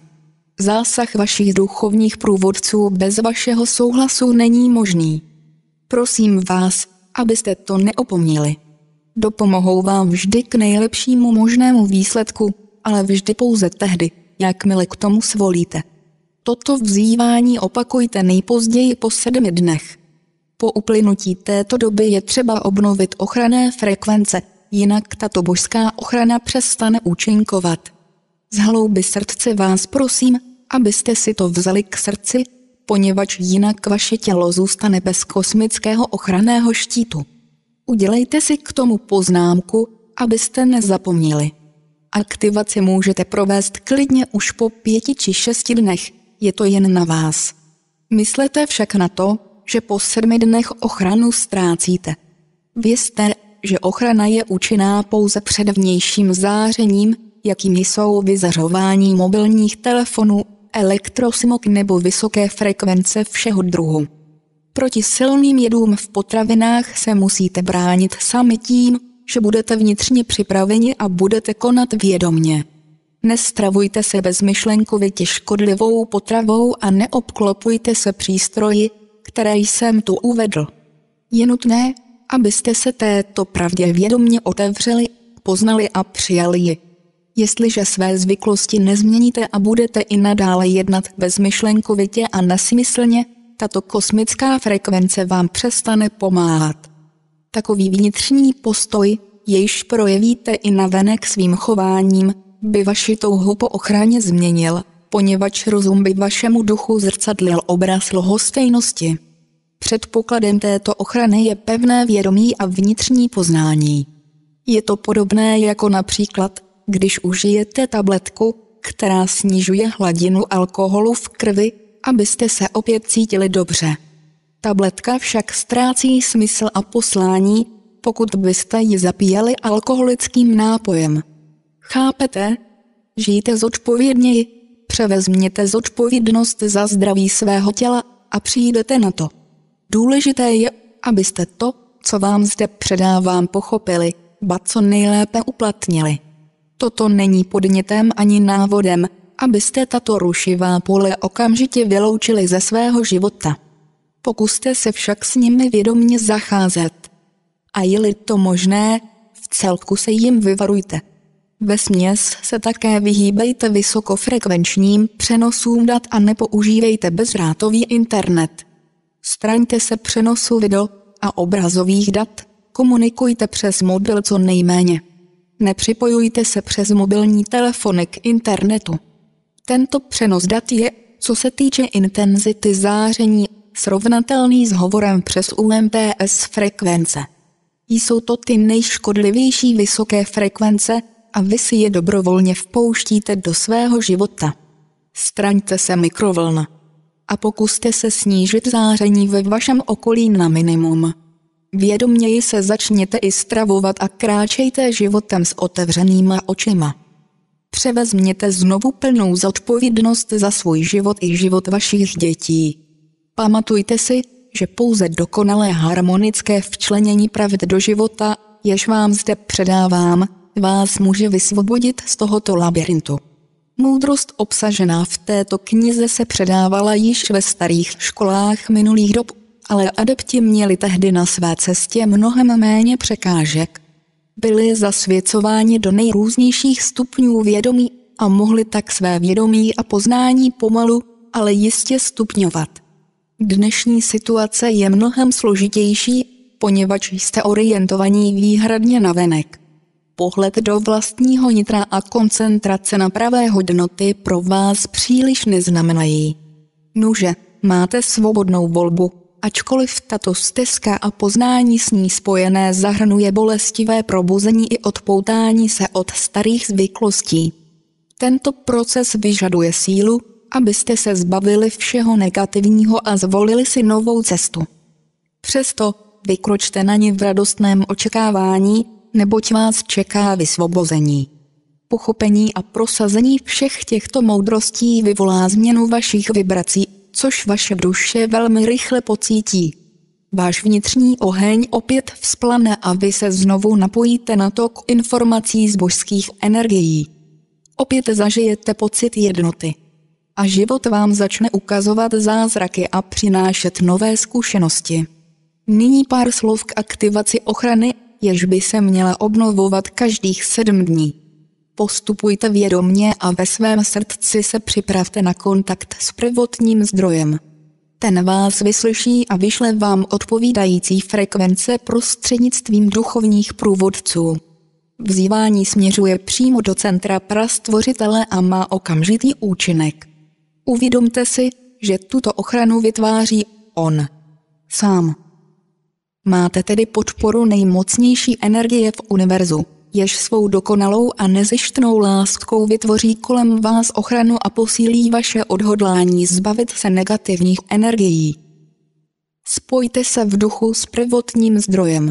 Zásah vašich duchovních průvodců bez vašeho souhlasu není možný. Prosím vás, abyste to neopomněli. Dopomohou vám vždy k nejlepšímu možnému výsledku, ale vždy pouze tehdy, jakmile k tomu svolíte. Toto vzývání opakujte nejpozději po sedmi dnech. Po uplynutí této doby je třeba obnovit ochranné frekvence, jinak tato božská ochrana přestane účinkovat. Z hloubi srdce vás prosím, abyste si to vzali k srdci, poněvadž jinak vaše tělo zůstane bez kosmického ochranného štítu. Udělejte si k tomu poznámku, abyste nezapomněli. Aktivaci můžete provést klidně už po pěti či šesti dnech, je to jen na vás. Myslete však na to, že po sedmi dnech ochranu ztrácíte. Vězte, že ochrana je účinná pouze před vnějším zářením, jakými jsou vyzařování mobilních telefonů, elektrosmog nebo vysoké frekvence všeho druhu. Proti silným jedům v potravinách se musíte bránit sami tím, že budete vnitřně připraveni a budete konat vědomně. Nestravujte se bezmyšlenkovitě škodlivou potravou a neobklopujte se přístroji, které jsem tu uvedl. Je nutné, abyste se této pravdě vědomně otevřeli, poznali a přijali ji. Jestliže své zvyklosti nezměníte a budete i nadále jednat bezmyšlenkovitě a nesmyslně, tato kosmická frekvence vám přestane pomáhat. Takový vnitřní postoj, jejž projevíte i navenek svým chováním, by vaši touhu po ochraně změnil, poněvadž rozum by vašemu duchu zrcadlil obraz lhostejnosti. Předpokladem této ochrany je pevné vědomí a vnitřní poznání. Je to podobné jako například, když užijete tabletku, která snižuje hladinu alkoholu v krvi, abyste se opět cítili dobře. Tabletka však ztrácí smysl a poslání, pokud byste ji zapíjeli alkoholickým nápojem. Chápete? Žijte zodpovědněji, převezměte zodpovědnost za zdraví svého těla a přijdete na to. Důležité je, abyste to, co vám zde předávám, pochopili, ba co nejlépe uplatnili. Toto není podnětem ani návodem, abyste tato rušivá pole okamžitě vyloučili ze svého života. Pokuste se však s nimi vědomně zacházet. A je-li to možné, v celku se jim vyvarujte. Vesměs se také vyhýbejte vysokofrekvenčním přenosům dat a nepoužívejte bezdrátový internet. Straňte se přenosu video a obrazových dat, komunikujte přes mobil co nejméně. Nepřipojujte se přes mobilní telefony k internetu. Tento přenos dat je, co se týče intenzity záření, srovnatelný s hovorem přes U M T S frekvence. Jsou to ty nejškodlivější vysoké frekvence a vy si je dobrovolně vpouštíte do svého života. Straňte se mikrovln a pokuste se snížit záření ve vašem okolí na minimum. Vědoměji se začněte i stravovat a kráčejte životem s otevřenýma očima. Převezměte znovu plnou zodpovědnost za svůj život i život vašich dětí. Pamatujte si, že pouze dokonalé harmonické včlenění pravd do života, jež vám zde předávám, vás může vysvobodit z tohoto labirintu. Moudrost obsažená v této knize se předávala již ve starých školách minulých dob, ale adepti měli tehdy na své cestě mnohem méně překážek. Byli zasvěcováni do nejrůznějších stupňů vědomí a mohli tak své vědomí a poznání pomalu, ale jistě stupňovat. Dnešní situace je mnohem složitější, poněvadž jste orientovaní výhradně navenek. Pohled do vlastního nitra a koncentrace na pravé hodnoty pro vás příliš neznamenají. Nuže, máte svobodnou volbu, ačkoliv tato stezka a poznání s ní spojené zahrnuje bolestivé probuzení i odpoutání se od starých zvyklostí. Tento proces vyžaduje sílu, abyste se zbavili všeho negativního a zvolili si novou cestu. Přesto vykročte na ni v radostném očekávání, neboť vás čeká vysvobození. Pochopení a prosazení všech těchto moudrostí vyvolá změnu vašich vibrací, což vaše duše velmi rychle pocítí. Váš vnitřní oheň opět vzplane a vy se znovu napojíte na tok informací z božských energií. Opět zažijete pocit jednoty. A život vám začne ukazovat zázraky a přinášet nové zkušenosti. Nyní pár slov k aktivaci ochrany, jež by se měla obnovovat každých sedm dní. Postupujte vědomně a ve svém srdci se připravte na kontakt s prvotním zdrojem. Ten vás vyslyší a vyšle vám odpovídající frekvence prostřednictvím duchovních průvodců. Vzývání směřuje přímo do centra prastvořitele a má okamžitý účinek. Uvědomte si, že tuto ochranu vytváří on sám. Máte tedy podporu nejmocnější energie v univerzu, jež svou dokonalou a nezištnou láskou vytvoří kolem vás ochranu a posílí vaše odhodlání zbavit se negativních energií. Spojte se v duchu s prvotním zdrojem.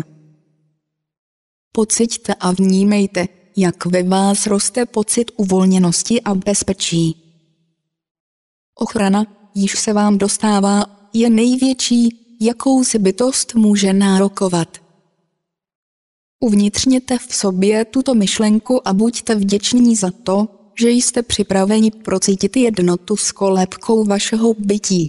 Pociťte a vnímejte, jak ve vás roste pocit uvolněnosti a bezpečí. Ochrana, již se vám dostává, je největší, jakou si bytost může nárokovat. Uvnitřněte v sobě tuto myšlenku a buďte vděční za to, že jste připraveni procítit jednotu s kolébkou vašeho bytí.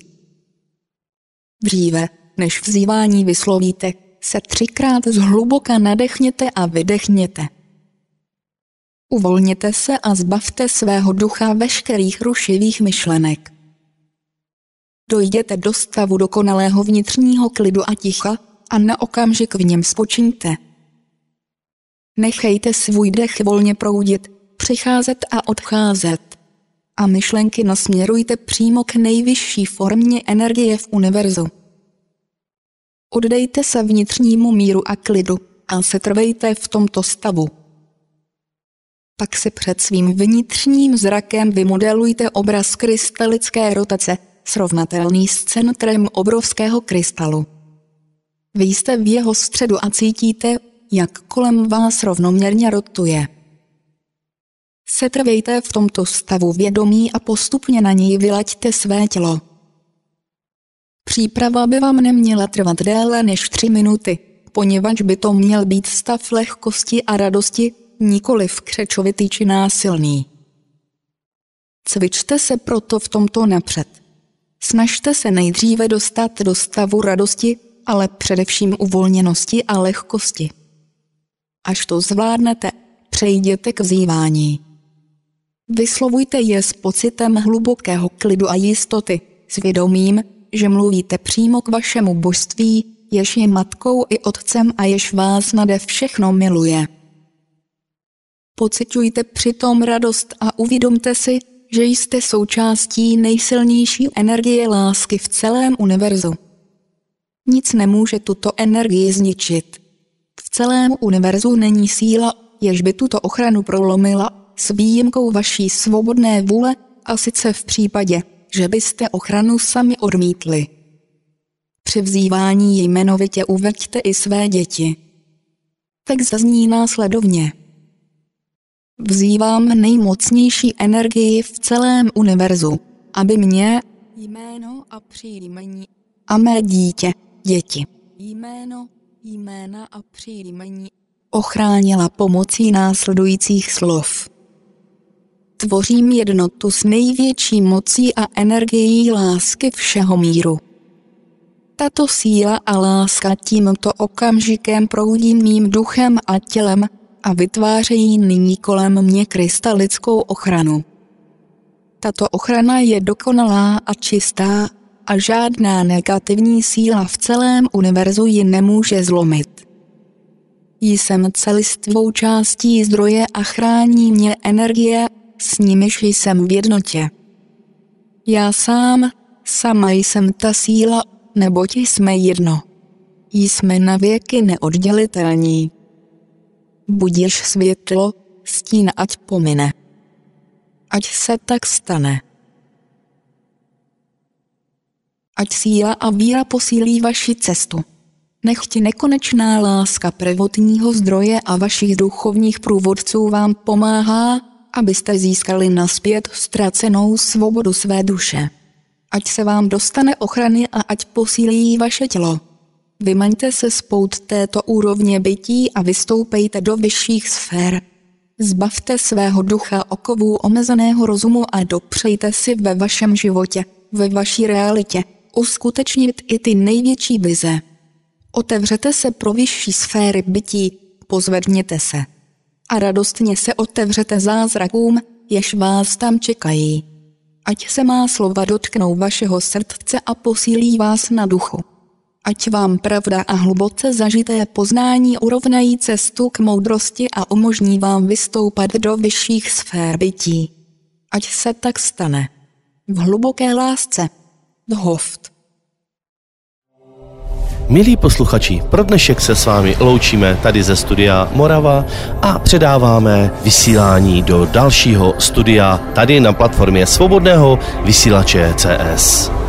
Dříve, než vzývání vyslovíte, se třikrát zhluboka nadechněte a vydechněte. Uvolněte se a zbavte svého ducha veškerých rušivých myšlenek. Dojděte do stavu dokonalého vnitřního klidu a ticha a na okamžik v něm spočiňte. Nechejte svůj dech volně proudit, přicházet a odcházet. A myšlenky nasměrujte přímo k nejvyšší formě energie v univerzu. Oddejte se vnitřnímu míru a klidu a setrvejte v tomto stavu. Pak si před svým vnitřním zrakem vymodelujte obraz krystalické rotace, srovnatelný s centrem obrovského krystalu. Vy jste v jeho středu a cítíte, jak kolem vás rovnoměrně rotuje. Setrvejte v tomto stavu vědomí a postupně na něj vylaďte své tělo. Příprava by vám neměla trvat déle než tři minuty, poněvadž by to měl být stav lehkosti a radosti, nikoliv křečovitý či násilný. Cvičte se proto v tomto napřed. Snažte se nejdříve dostat do stavu radosti, ale především uvolněnosti a lehkosti. Až to zvládnete, přejděte k vzývání. Vyslovujte je s pocitem hlubokého klidu a jistoty, s vědomím, že mluvíte přímo k vašemu božství, jež je matkou i otcem a jež vás nade všechno miluje. Pociťujte přitom radost a uvědomte si, že jste součástí nejsilnější energie lásky v celém univerzu. Nic nemůže tuto energii zničit. V celém univerzu není síla, jež by tuto ochranu prolomila, s výjimkou vaší svobodné vůle, a sice v případě, že byste ochranu sami odmítli. Při vzývání jmenovitě uveďte i své děti. Tak zazní následovně. Vzývám nejmocnější energii v celém univerzu, aby mě jméno a příjmení a mé dítě, děti, jméno, jména a příjmení ochránila pomocí následujících slov. Tvořím jednotu s největší mocí a energií lásky všeho míru. Tato síla a láska tímto okamžikem proudí mým duchem a tělem a vytvářejí nyní kolem mě krystalickou ochranu. Tato ochrana je dokonalá a čistá a žádná negativní síla v celém univerzu ji nemůže zlomit. Jsem celistvou částí zdroje a chrání mě energie, s nimiž jsem v jednotě. Já sám, sama jsem ta síla, neboť jsme jedno. Jsme navěky neoddělitelní. Budiž světlo, stín ať pomine. Ať se tak stane. Ať síla a víra posílí vaši cestu. Nechť nekonečná láska prvotního zdroje a vašich duchovních průvodců vám pomáhá, abyste získali nazpět ztracenou svobodu své duše. Ať se vám dostane ochrany a ať posílí vaše tělo. Vymaňte se z pout této úrovně bytí a vystoupejte do vyšších sfér. Zbavte svého ducha okovů omezeného rozumu a dopřejte si ve vašem životě, ve vaší realitě, uskutečnit i ty největší vize. Otevřete se pro vyšší sféry bytí, pozvedněte se. A radostně se otevřete zázrakům, jež vás tam čekají. Ať se má slova dotknou vašeho srdce a posílí vás na duchu. Ať vám pravda a hluboce zažité poznání urovnají cestu k moudrosti a umožní vám vystoupat do vyšších sfér bytí. Ať se tak stane. V hluboké lásce. Dhoft. Milí posluchači, pro dnešek se s vámi loučíme tady ze studia Morava a předáváme vysílání do dalšího studia tady na platformě svobodného vysílače C S.